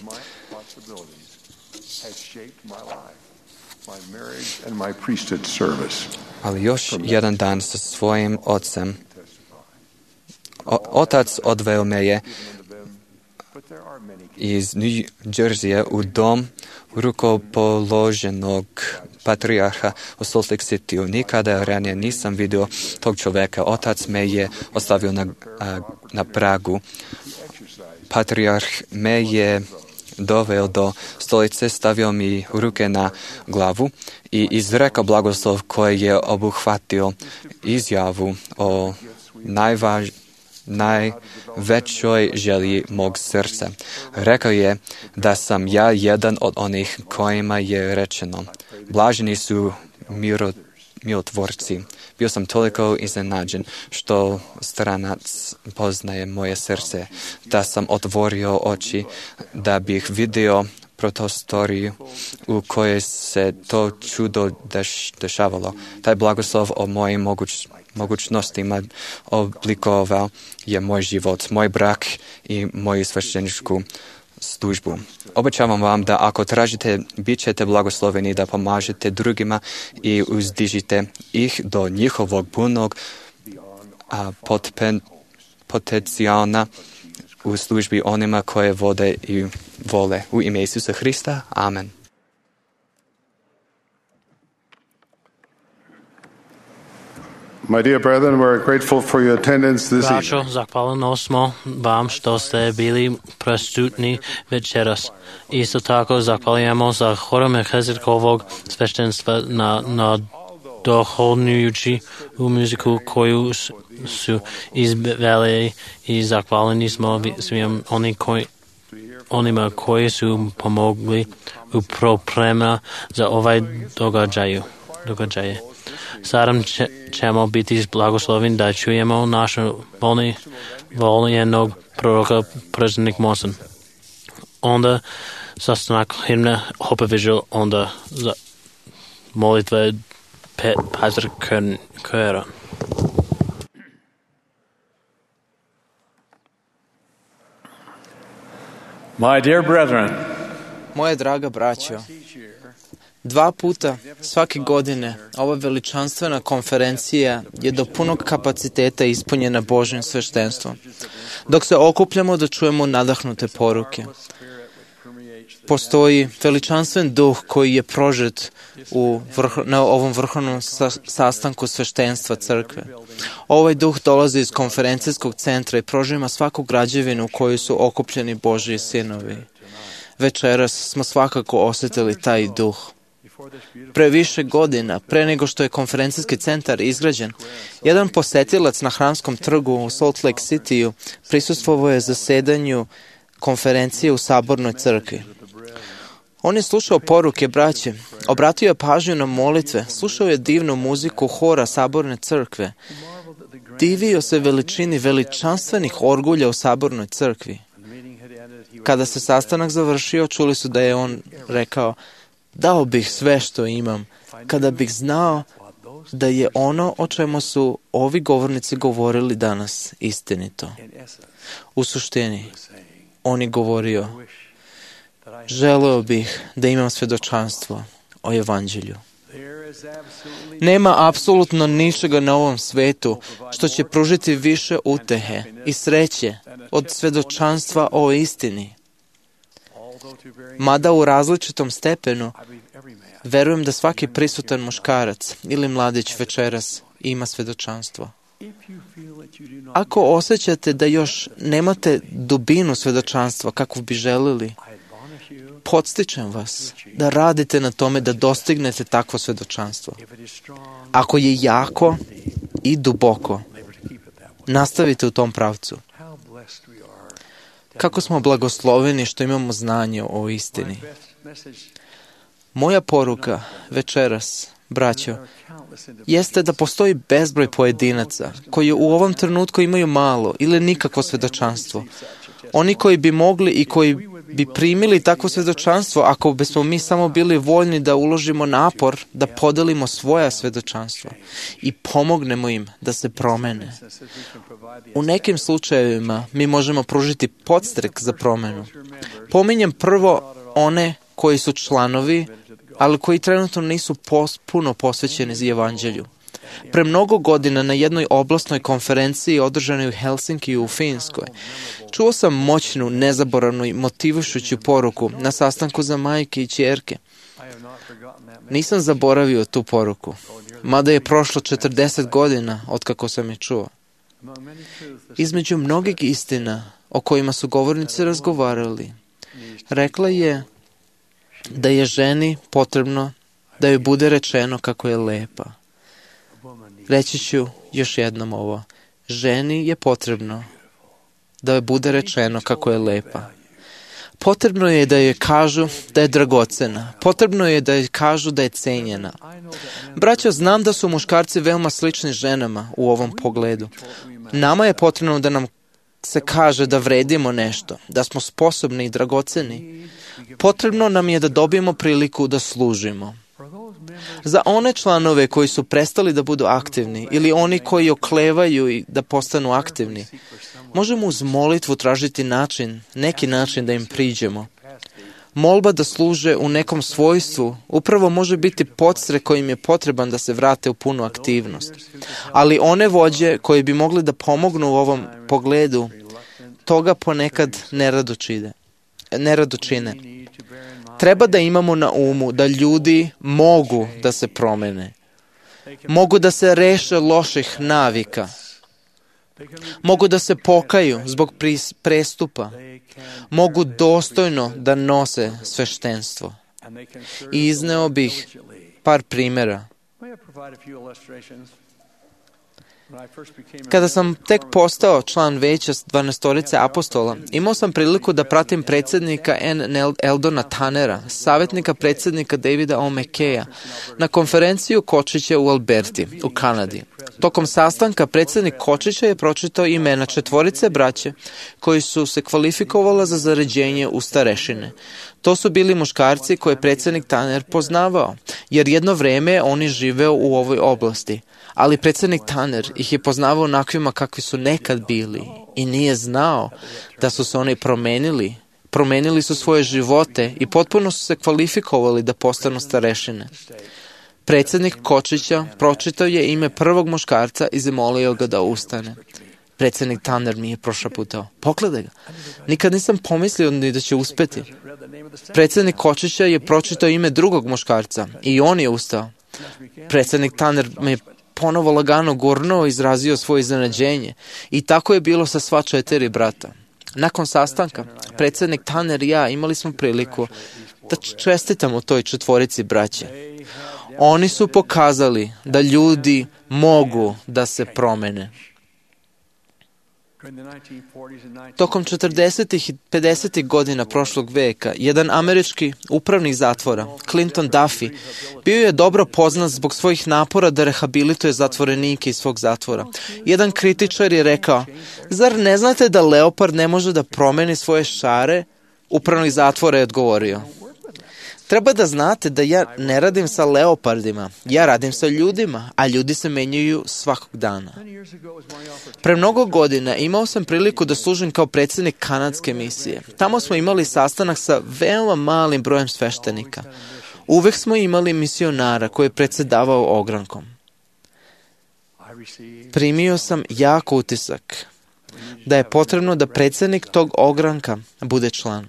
Speaker 5: Ali još jedan dan sa svojim ocem. O, otac odveo me je iz New Jerseya u dom rukopoloženog patrijarha u Salt Lake City. Nikada ranije nisam vidio tog čovjeka. Otac me je ostavio na, a, na pragu. Patrijarh me je doveo do stolice, stavio mi ruke na glavu i izrekao blagoslov koji je obuhvatio izjavu o najvaž, najvećoj želji mog srca. Rekao je da sam ja jedan od onih kojima je rečeno: blaženi su miro, mirotvorci. Bio sam toliko iznenađen što stranac poznaje moje srce, da sam otvorio oči da bih vidio protostoriju u kojoj se to čudo deš, dešavalo. Taj blagoslov o mojim moguć, mogućnostima oblikovao je moj život, moj brak i moju svešteničku službu. Obećavam vam da ako tražite, bit ćete blagosloveni da pomažete drugima i uzdižite ih do njihovog punog a, potpen, potencijala u službi onima koje vode i vole. U ime Isusa Hrista. Amen.
Speaker 6: My dear brethren, we're grateful for your attendance this
Speaker 2: Braćo,
Speaker 6: evening.
Speaker 2: zahvalno smo vam što ste bili prisutni večeras. Isto tako zahvaljujemo za horom Hezirkovog sveštenstva na, na dohodnujući u muziku koju su izveli i zahvaljeni smo svim oni koji, onima koji su pomogli u priprema za ovaj događaju. događaje. Sada ćemo biti blagosloveni da čujemo našu volni, voljenog proroka, predsjednik Monson. Onda sastanak himna Hope Vigil, onda za molitve Pastor Köhler.
Speaker 7: My dear brethren,
Speaker 4: Moje draga braćo, dva puta svake godine ova veličanstvena konferencija je do punog kapaciteta ispunjena Božjim sveštenstvom. Dok se okupljamo da čujemo nadahnute poruke, postoji veličanstven duh koji je prožet u vrh, na ovom vrhovnom sa, sastanku sveštenstva crkve. Ovaj duh dolazi iz konferencijskog centra i prožima svaku građevinu u kojoj su okupljeni Božji sinovi. Večeras smo svakako osjetili taj duh. Pre više godina, pre nego što je konferencijski centar izgrađen, jedan posetilac na Hramskom trgu u Salt Lake City-u prisustvovao je zasedanju konferencije u Sabornoj crkvi. On je slušao poruke braće, obratio je pažnju na molitve, slušao je divnu muziku hora Saborne crkve, divio se veličini veličanstvenih orgulja u Sabornoj crkvi. Kada se sastanak završio, čuli su da je on rekao: dao bih sve što imam, kada bih znao da je ono o čemu su ovi govornici govorili danas istinito. U suštini, on je govorio: želeo bih da imam svedočanstvo o evanđelju. Nema apsolutno ničega na ovom svetu što će pružiti više utehe i sreće od svedočanstva o istini. Mada u različitom stepenu, verujem da svaki prisutan muškarac ili mladić večeras ima svedočanstvo. Ako osjećate da još nemate dubinu svedočanstva kakvu bi želeli, podstičem vas da radite na tome da dostignete takvo svedočanstvo. Ako je jako i duboko, nastavite u tom pravcu. Kako smo blagosloveni što imamo znanje o istini. Moja poruka večeras, braćo, jeste da postoji bezbroj pojedinaca koji u ovom trenutku imaju malo ili nikakvo svedočanstvo. Oni koji bi mogli i koji bi primili takvo svedočanstvo ako bismo mi samo bili voljni da uložimo napor, da podelimo svoja svedočanstva i pomognemo im da se promene. U nekim slučajevima mi možemo pružiti podstrek za promenu. Pominjem prvo one koji su članovi, ali koji trenutno nisu puno posvećeni za evanđelju. Pre mnogo godina na jednoj oblastnoj konferenciji održanoj u Helsinkiju u Finskoj, čuo sam moćnu, nezaboravnu i motivišuću poruku na sastanku za majke i ćerke. Nisam zaboravio tu poruku, mada je prošlo četrdeset godina od kako sam je čuo. Između mnogih istina o kojima su govornici razgovarali, rekla je da je ženi potrebno da joj bude rečeno kako je lepa. Reći ću još jednom ovo. Ženi je potrebno da joj bude rečeno kako je lepa. Potrebno je da joj kažu da je dragocena. Potrebno je da joj kažu da je cenjena. Braćo, znam da su muškarci veoma slični ženama u ovom pogledu. Nama je potrebno da nam se kaže da vredimo nešto, da smo sposobni i dragoceni. Potrebno nam je da dobijemo priliku da služimo. Za one članove koji su prestali da budu aktivni ili oni koji oklevaju i da postanu aktivni, možemo uz molitvu tražiti način, neki način da im priđemo. Molba da služe u nekom svojstvu upravo može biti podstrek kojim je potreban da se vrate u punu aktivnost. Ali one vođe koji bi mogli da pomognu u ovom pogledu, toga ponekad nerado čine. Nerado čine. Treba da imamo na umu da ljudi mogu da se promene. Mogu da se reše loših navika. Mogu da se pokaju zbog prestupa. Mogu dostojno da nose sveštenstvo. I izneo bih par primjera. Kada sam tek postao član veća dvanaestorice apostola, imao sam priliku da pratim predsjednika N. Eldona Tannera, savjetnika predsjednika Davida O. McKeya, na konferenciju Kočića u Alberti, u Kanadi. Tokom sastanka predsjednik Kočića je pročitao imena četvorice braće koji su se kvalifikovali za zaređenje u starešine. To su bili muškarci koje je predsjednik Tanner poznavao, jer jedno vreme on je živeo u ovoj oblasti. Ali predsjednik Tanner ih je poznavao onakvima kakvi su nekad bili i nije znao da su se oni promenili. Promenili su svoje živote i potpuno su se kvalifikovali da postanu starešine. Predsjednik Kočića pročitao je ime prvog muškarca i zamolio ga da ustane. Predsjednik Tanner mi je prošaputao: pogledaj ga, nikad nisam pomislio ni da će uspeti. Predsjednik Kočića je pročitao ime drugog muškarca i on je ustao. Predsjednik Tanner me je ponovo lagano gurnuo i izrazio svoje iznenađenje. I tako je bilo sa sva četiri brata. Nakon sastanka, predsjednik Tanner i ja imali smo priliku da čestitamo toj četvorici braće. Oni su pokazali da ljudi mogu da se promene. Tokom četrdesetih i pedesetih godina prošlog veka, jedan američki upravnik zatvora, Clinton Duffy, bio je dobro poznat zbog svojih napora da rehabilituje zatvorenike iz svog zatvora. Jedan kritičar je rekao, zar ne znate da leopard ne može da promeni svoje šare? Upravnik zatvora je odgovorio, treba da znate da ja ne radim sa leopardima, ja radim sa ljudima, a ljudi se menjaju svakog dana. Pre mnogo godina imao sam priliku da služim kao predsjednik kanadske misije. Tamo smo imali sastanak sa veoma malim brojem sveštenika. Uvek smo imali misionara koji je predsjedavao ogrankom. Primio sam jak utisak da je potrebno da predsjednik tog ogranka bude član.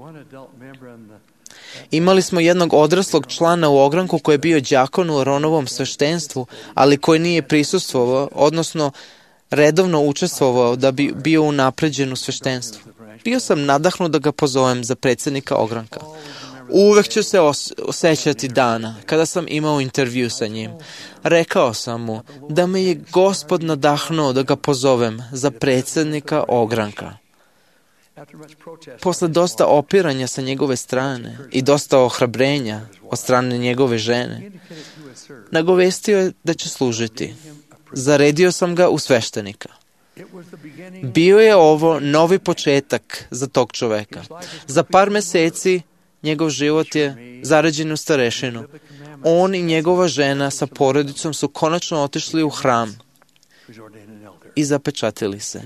Speaker 4: Imali smo jednog odraslog člana u ogranku koji je bio đakon u Aronovom sveštenstvu, ali koji nije prisustvovao, odnosno redovno učestvovao da bi bio unapređen u sveštenstvu. Bio sam nadahnut da ga pozovem za predsjednika ogranka. Uvek ću se os- osjećati dana kada sam imao intervju sa njim. Rekao sam mu da me je Gospod nadahnuo da ga pozovem za predsjednika ogranka. Posle dosta opiranja sa njegove strane i dosta ohrabrenja od strane njegove žene, nagovestio je da će služiti. Zaredio sam ga u sveštenika. Bio je ovo novi početak za tog čoveka. Za par meseci njegov život je zaređen u starešinu. On i njegova žena sa porodicom su konačno otišli u hram i zapečatili se.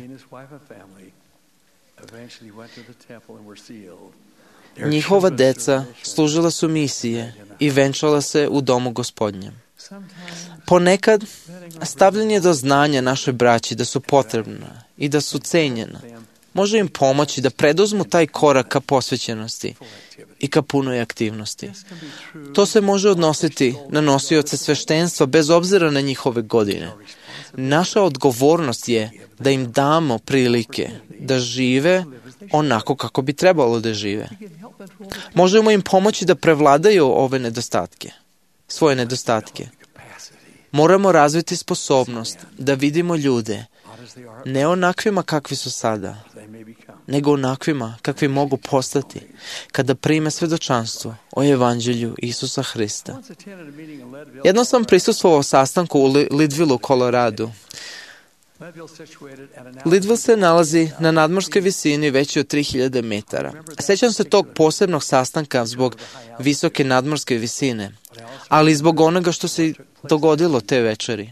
Speaker 4: Njihova deca služila su misije i venčala se u domu Gospodnjem. Ponekad stavljanje do znanja našoj braći da su potrebna i da su cenjena može im pomoći da preduzmu taj korak ka posvećenosti i ka punoj aktivnosti. To se može odnositi na nosioce sveštenstva bez obzira na njihove godine. Naša odgovornost je da im damo prilike da žive onako kako bi trebalo da žive. Možemo im pomoći da prevladaju ove nedostatke, svoje nedostatke. Moramo razviti sposobnost da vidimo ljude ne onakvima kakvi su sada, nego onakvima kakvi mogu postati kada prime svedočanstvo o evanđelju Isusa Hrista. Jednom sam prisustvovao sastanku u Leadville, Koloradu. Leadville se nalazi na nadmorskoj visini veći od tri hiljade metara. Sećam se tog posebnog sastanka zbog visoke nadmorske visine, ali i zbog onoga što se dogodilo te večeri.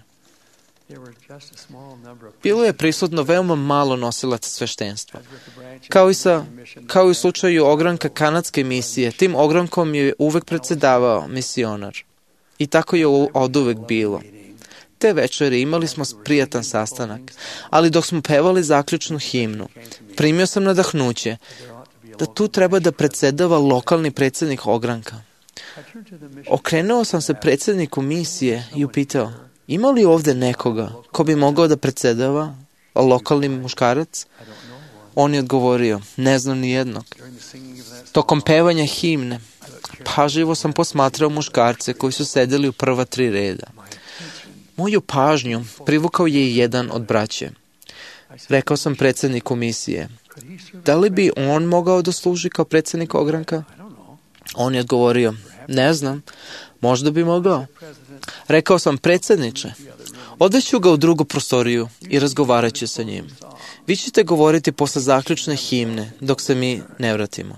Speaker 4: Bilo je prisutno veoma malo nosilaca sveštenstva. Kao i, sa, kao i u slučaju ogranka kanadske misije, tim ogrankom je uvek predsjedavao misionar. I tako je od uvek bilo. Te večeri imali smo prijatan sastanak, ali dok smo pevali zaključnu himnu, primio sam nadahnuće da tu treba da predsjedava lokalni predsjednik ogranka. Okrenuo sam se predsjedniku misije i upitao, ima li ovdje nekoga ko bi mogao da predsjedava, lokalni muškarac? On je odgovorio, ne znam ni jednog. Tokom pevanja himne, pažljivo sam posmatrao muškarce koji su sedeli u prva tri reda. Moju pažnju privukao je jedan od braće. Rekao sam predsjedniku misije, da li bi on mogao da služi kao predsjednik ogranka? On je odgovorio, ne znam, možda bi mogao. Rekao sam, predsjedniče, odveću ga u drugu prostoriju i razgovarat ću sa njim. Vi ćete govoriti posle zaključne himne dok se mi ne vratimo.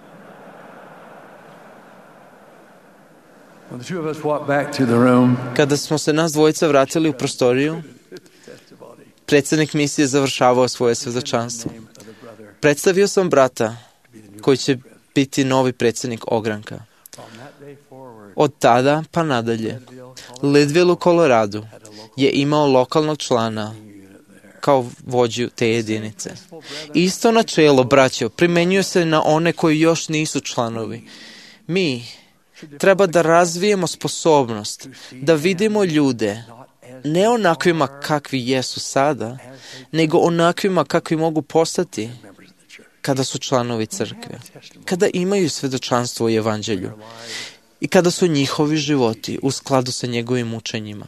Speaker 4: Kada smo se nas dvojica vratili u prostoriju, predsjednik misije završavao svoje svedočanstvo. Predstavio sam brata koji će biti novi predsjednik ogranka. Od tada pa nadalje, Leadville u Koloradu je imao lokalnog člana kao vođu te jedinice. Isto načelo, braćo, primenjuje se na one koji još nisu članovi. Mi treba da razvijemo sposobnost da vidimo ljude ne onakvima kakvi jesu sada, nego onakvima kakvi mogu postati kada su članovi crkve, kada imaju svedočanstvo u evanđelju i kada su njihovi životi u skladu sa njegovim učenjima.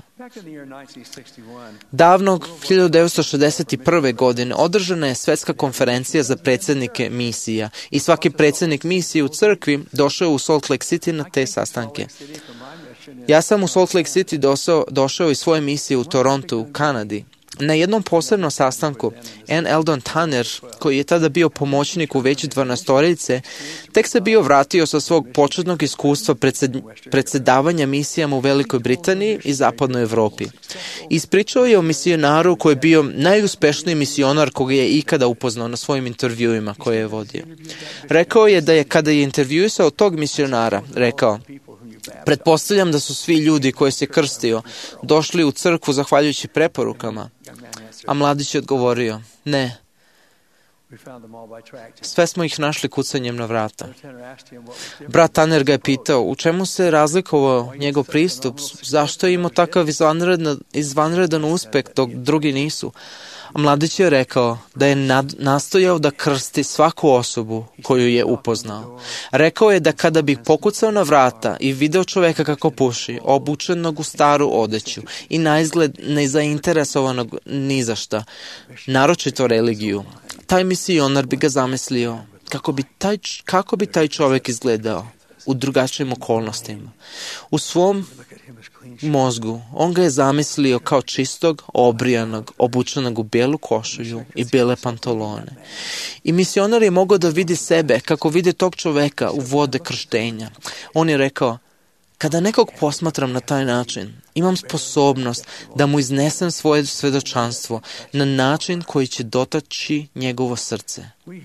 Speaker 4: Davno, hiljadu devetsto šezdeset prve. godine, održana je svetska konferencija za predsjednike misija i svaki predsjednik misije u crkvi došao je u Salt Lake City na te sastanke. Ja sam u Salt Lake City došao, došao iz svoje misije u Toronto, u Kanadi. Na jednom posebnom sastanku, N. Eldon Tanner, koji je tada bio pomoćnik u veći dvanaestorice, tek se bio vratio sa svog početnog iskustva predsed, predsjedavanja misijama u Velikoj Britaniji i Zapadnoj Evropi. Ispričao je o misionaru koji je bio najuspešniji misionar koga je ikada upoznao na svojim intervjuima koje je vodio. Rekao je da je kada je intervjuisao tog misionara, rekao: pretpostavljam da su svi ljudi koji se krstio došli u crkvu zahvaljujući preporukama. A mladić je odgovorio: ne. Sve smo ih našli kucanjem na vrata. Brat Tanner ga je pitao u čemu se razlikovao njegov pristup, zašto je imao takav izvanredan, izvanredan uspeh dok drugi nisu. A mladić je rekao da je nad, nastojao da krsti svaku osobu koju je upoznao. Rekao je da kada bi pokucao na vrata i video čoveka kako puši, obučenog u staru odeću i na izgled nezainteresovanog ni za šta, naročito religiju, taj misionar bi ga zamislio kako bi taj, kako bi taj čovek izgledao u drugačijim okolnostima. U svom mozgu on ga je zamislio kao čistog, obrijanog, obučenog u bijelu košulju i bijele pantalone. I misionar je mogao da vidi sebe kako vidi tog čoveka u vode krštenja. On je rekao: kada nekog posmatram na taj način, imam sposobnost da mu iznesem svoje svedočanstvo na način koji će dotaći njegovo srce.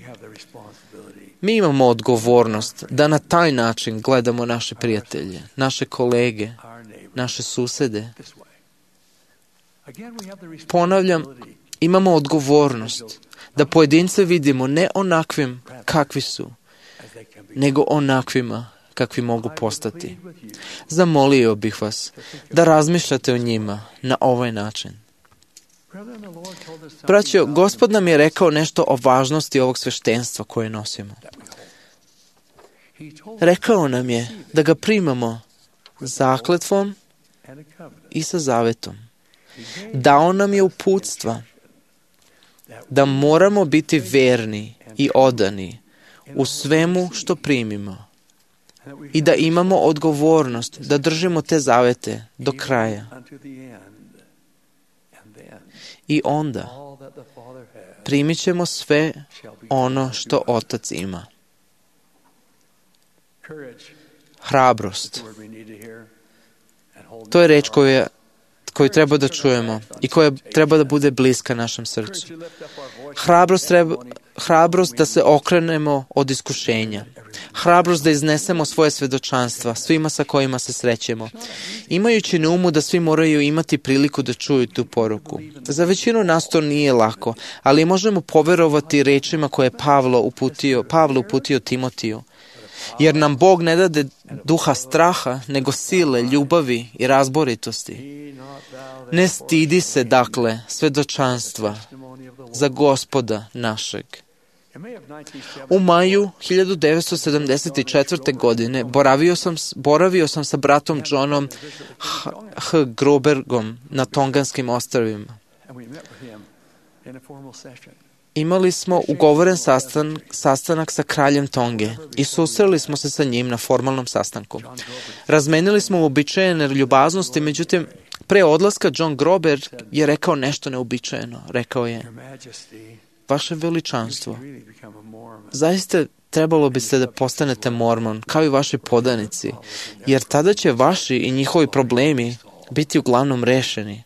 Speaker 4: Mi imamo odgovornost da na taj način gledamo naše prijatelje, naše kolege, naše susede. Ponavljam, imamo odgovornost da pojedince vidimo ne onakvim kakvi su, nego onakvima kakvi mogu postati. Zamolio bih vas da razmišljate o njima na ovaj način. Braćo, Gospod nam je rekao nešto o važnosti ovog sveštenstva koje nosimo. Rekao nam je da ga primamo zakletvom i sa zavetom. Dao nam je uputstva da moramo biti verni i odani u svemu što primimo i da imamo odgovornost da držimo te zavete do kraja. I onda primit ćemo sve ono što Otac ima. Hrabrost. To je reč koju, je, koju treba da čujemo i koja treba da bude bliska našem srcu. Hrabrost, treba, hrabrost da se okrenemo od iskušenja. Hrabrost da iznesemo svoje svedočanstva svima sa kojima se srećemo. Imajući na umu da svi moraju imati priliku da čuju tu poruku. Za većinu nas to nije lako, ali možemo poverovati rečima koje je Pavlo uputio, Pavlo uputio Timotiju. Jer nam Bog ne dade duha straha, nego sile, ljubavi i razboritosti. Ne stidi se, dakle, svedočanstva za Gospoda našeg. U maju hiljadu devetsto sedamdeset četvrte. godine boravio sam, boravio sam sa bratom Johnom H. H. Grobergom na Tonganskim ostrvima. Imali smo ugovoren sastan, sastanak sa kraljem Tonge i susreli smo se sa njim na formalnom sastanku. Razmenili smo uobičajene ljubaznosti, međutim, pre odlaska John Groberg je rekao nešto neobičajeno. Rekao je: vaše veličanstvo, zaista trebalo biste da postanete mormon, kao i vaši podanici, jer tada će vaši i njihovi problemi biti uglavnom rešeni.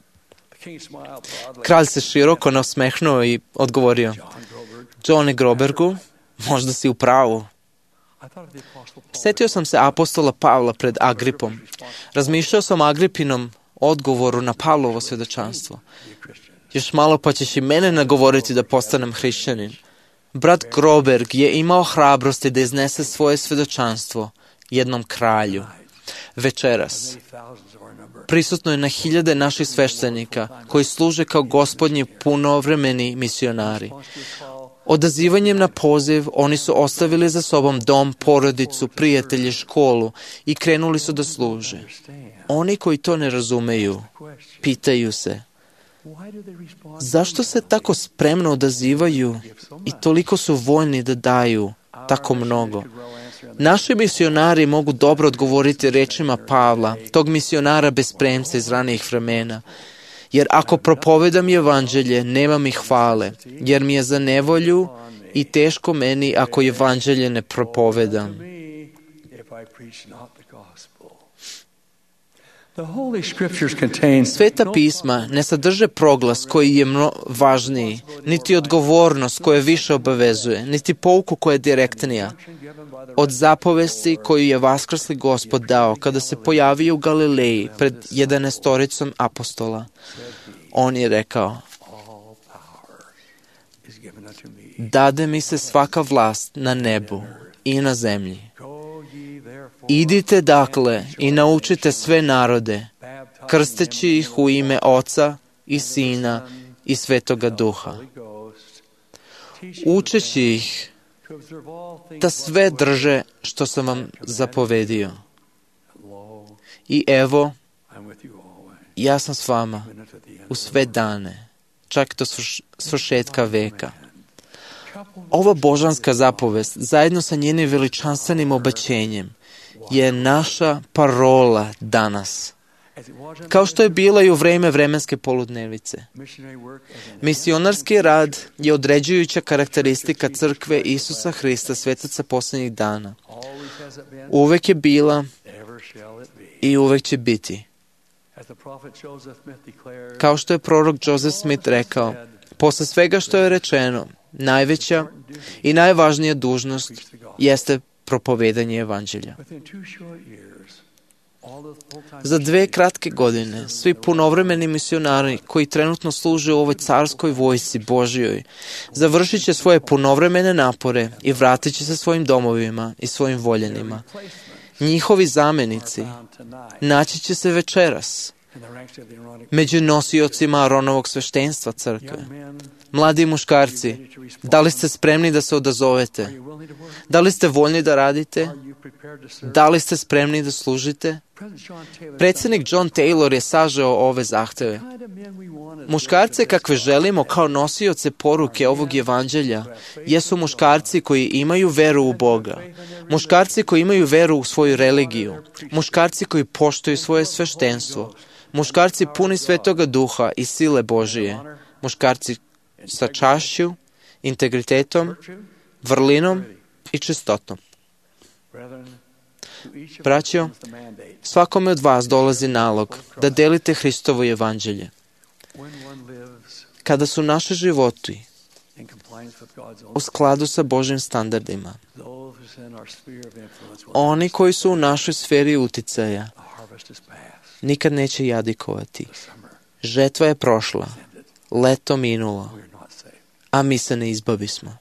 Speaker 4: Kralj se široko nasmehnuo i odgovorio: Johne Grobergu, možda si u pravu. Setio sam se apostola Pavla pred Agripom. Razmišljao sam o Agripinom odgovoru na Pavlovo svedočanstvo. Još malo pa ćeš i mene nagovoriti da postanem hrišćanin. Brat Groberg je imao hrabrosti da iznese svoje svedočanstvo jednom kralju. Večeras prisutno je na hiljade naših sveštenika koji služe kao gospodnji punovremeni misionari. Odazivanjem na poziv, oni su ostavili za sobom dom, porodicu, prijatelje, školu i krenuli su da služe. Oni koji to ne razumeju, pitaju se, zašto se tako spremno odazivaju i toliko su voljni da daju tako mnogo? Naši misionari mogu dobro odgovoriti rečima Pavla, tog misionara bez premca iz ranijih vremena. Jer ako propovedam evanđelje, nema mi hvale, jer mi je za nevolju i teško meni ako evanđelje ne propovedam. Sveta pisma ne sadrže proglas koji je mno važniji, niti odgovornost koja više obavezuje, niti pouku koja je direktnija od zapovesti koju je vaskrsli Gospod dao kada se pojavio u Galileji pred jedanaestoricom apostola. On je rekao, dade mi se svaka vlast na nebu i na zemlji. Idite dakle i naučite sve narode, krsteći ih u ime Oca i Sina i Svetoga Duha, učeći ih da sve drže što sam vam zapovedio. I evo, ja sam s vama u sve dane, čak do svršetka veka. Ova božanska zapovest, zajedno sa njenim veličanstvenim obećenjem, je naša parola danas. Kao što je bila i u vreme vremenske poludnevice. Misionarski rad je određujuća karakteristika crkve Isusa Hrista, svetaca posljednjih dana. Uvek je bila i uvek će biti. Kao što je prorok Joseph Smith rekao, posle svega što je rečeno, najveća i najvažnija dužnost jeste propovedanje evanđelja. Za dve kratke godine, svi punovremeni misionari koji trenutno služe u ovoj carskoj vojsci Božjoj, završit će svoje punovremene napore i vratit će se svojim domovima i svojim voljenima. Njihovi zamenici naći će se večeras među nosiocima Aronovog sveštenstva crkve. Mladi muškarci, da li ste spremni da se odazovete? Da li ste voljni da radite? Da li ste spremni da služite? Predsjednik John Taylor je sažeo ove zahteve. Muškarce kakve želimo kao nosioce poruke ovog evanđelja jesu muškarci koji imaju veru u Boga, muškarci koji imaju veru u svoju religiju, muškarci koji poštuju svoje sveštenstvo, muškarci puni Svetoga Duha i sile Božije, muškarci sa čašću, integritetom, vrlinom i čistotom. Braćo, svakome od vas dolazi nalog da delite Hristovo evanđelje. Kada su naši životi u skladu sa Božjim standardima, oni koji su u našoj sferi uticaja nikad neće jadikovati. Žetva je prošla, leto minulo, a mi se ne izbavismo.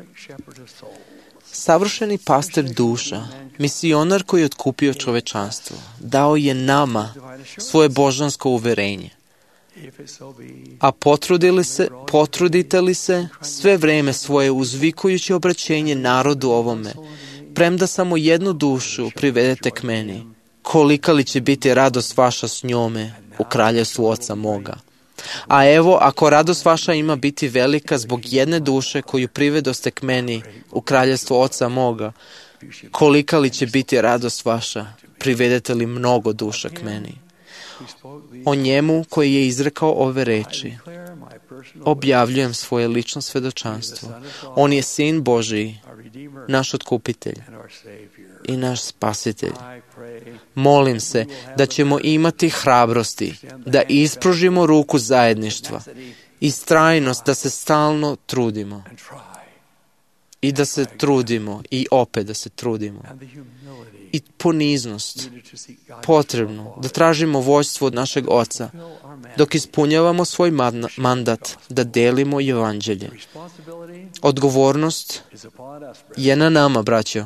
Speaker 4: Savršeni pastir duša, misionar koji je otkupio čovečanstvo, dao je nama svoje božansko uverenje. A potrudili se, potrudite li se sve vreme svoje uzvikujuće obraćenje narodu ovome, premda samo jednu dušu privedete k meni, kolika li će biti radost vaša s njome u kraljevstvu Oca moga. A evo, ako radost vaša ima biti velika zbog jedne duše koju privedoste k meni u kraljevstvu Oca moga, kolika li će biti radost vaša, privedete li mnogo duša k meni. O njemu koji je izrekao ove reči, objavljujem svoje lično svedočanstvo. On je Sin Božiji, naš otkupitelj i naš spasitelj. Molim se da ćemo imati hrabrosti, da ispružimo ruku zajedništva i strajnost da se stalno trudimo. I da se trudimo i opet da se trudimo. I poniznost potrebno da tražimo vođstvo od našeg Oca dok ispunjavamo svoj mandat da delimo evanđelje. Odgovornost je na nama, braćo.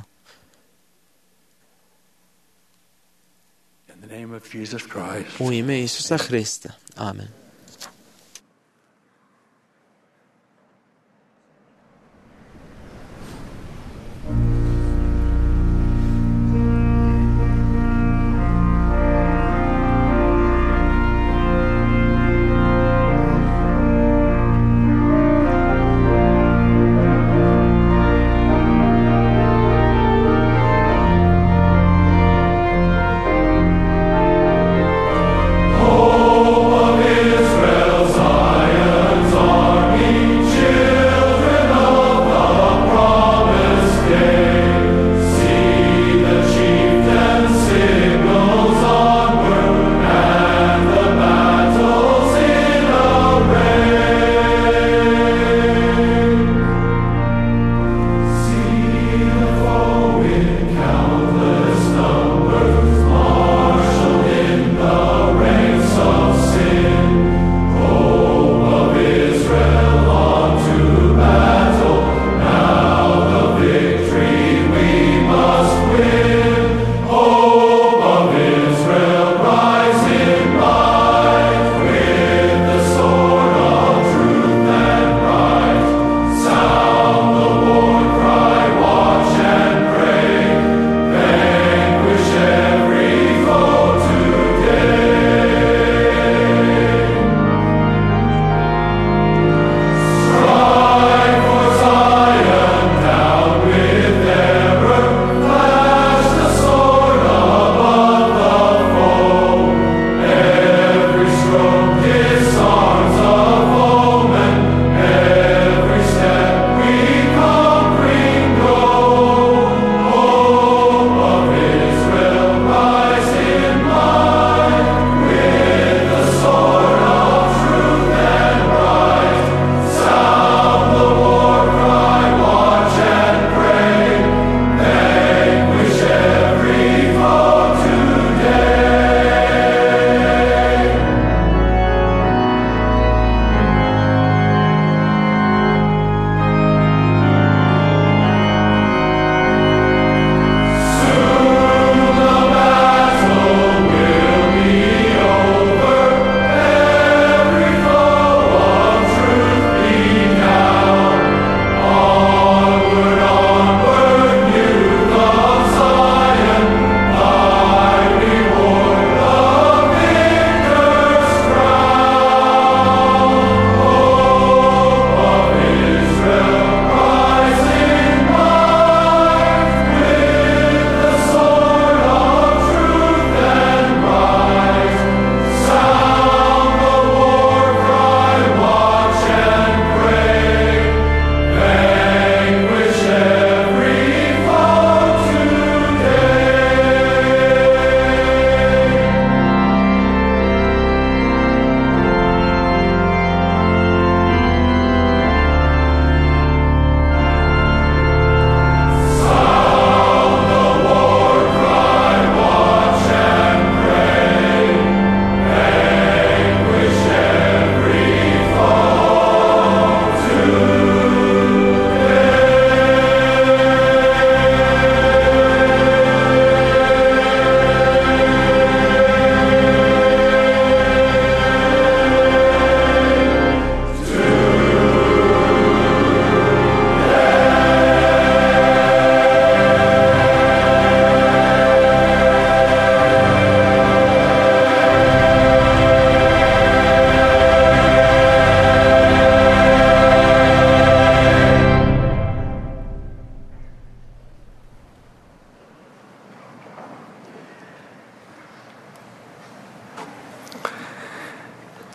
Speaker 4: U ime Isusa Hrista. Amen.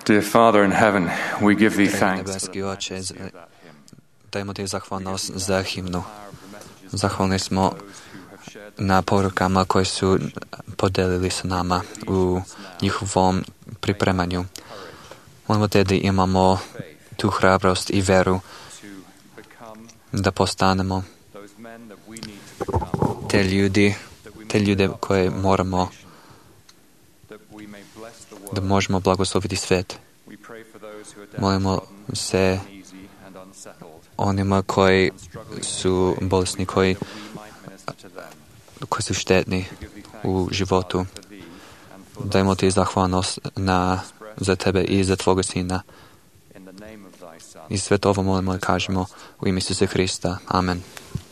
Speaker 7: Dear Father in heaven, we give thee
Speaker 5: Dragi
Speaker 7: thanks.
Speaker 5: nebeski Oče, z- dajemo ti zahvalnost za himnu. Zahvalni smo na porukama koje su podelili sa nama u njihovom pripremanju. Molimo te da imamo tu hrabrost i veru da postanemo te ljudi, te ljude koje moramo, da možemo blagosloviti svijet. Molimo se onima koji su bolesni, koji, koji su štetni u životu. Dajmo ti zahvalnost na, za tebe i za tvoga sina. I sve to ovo molimo i kažemo u ime Isusa Hrista. Amen.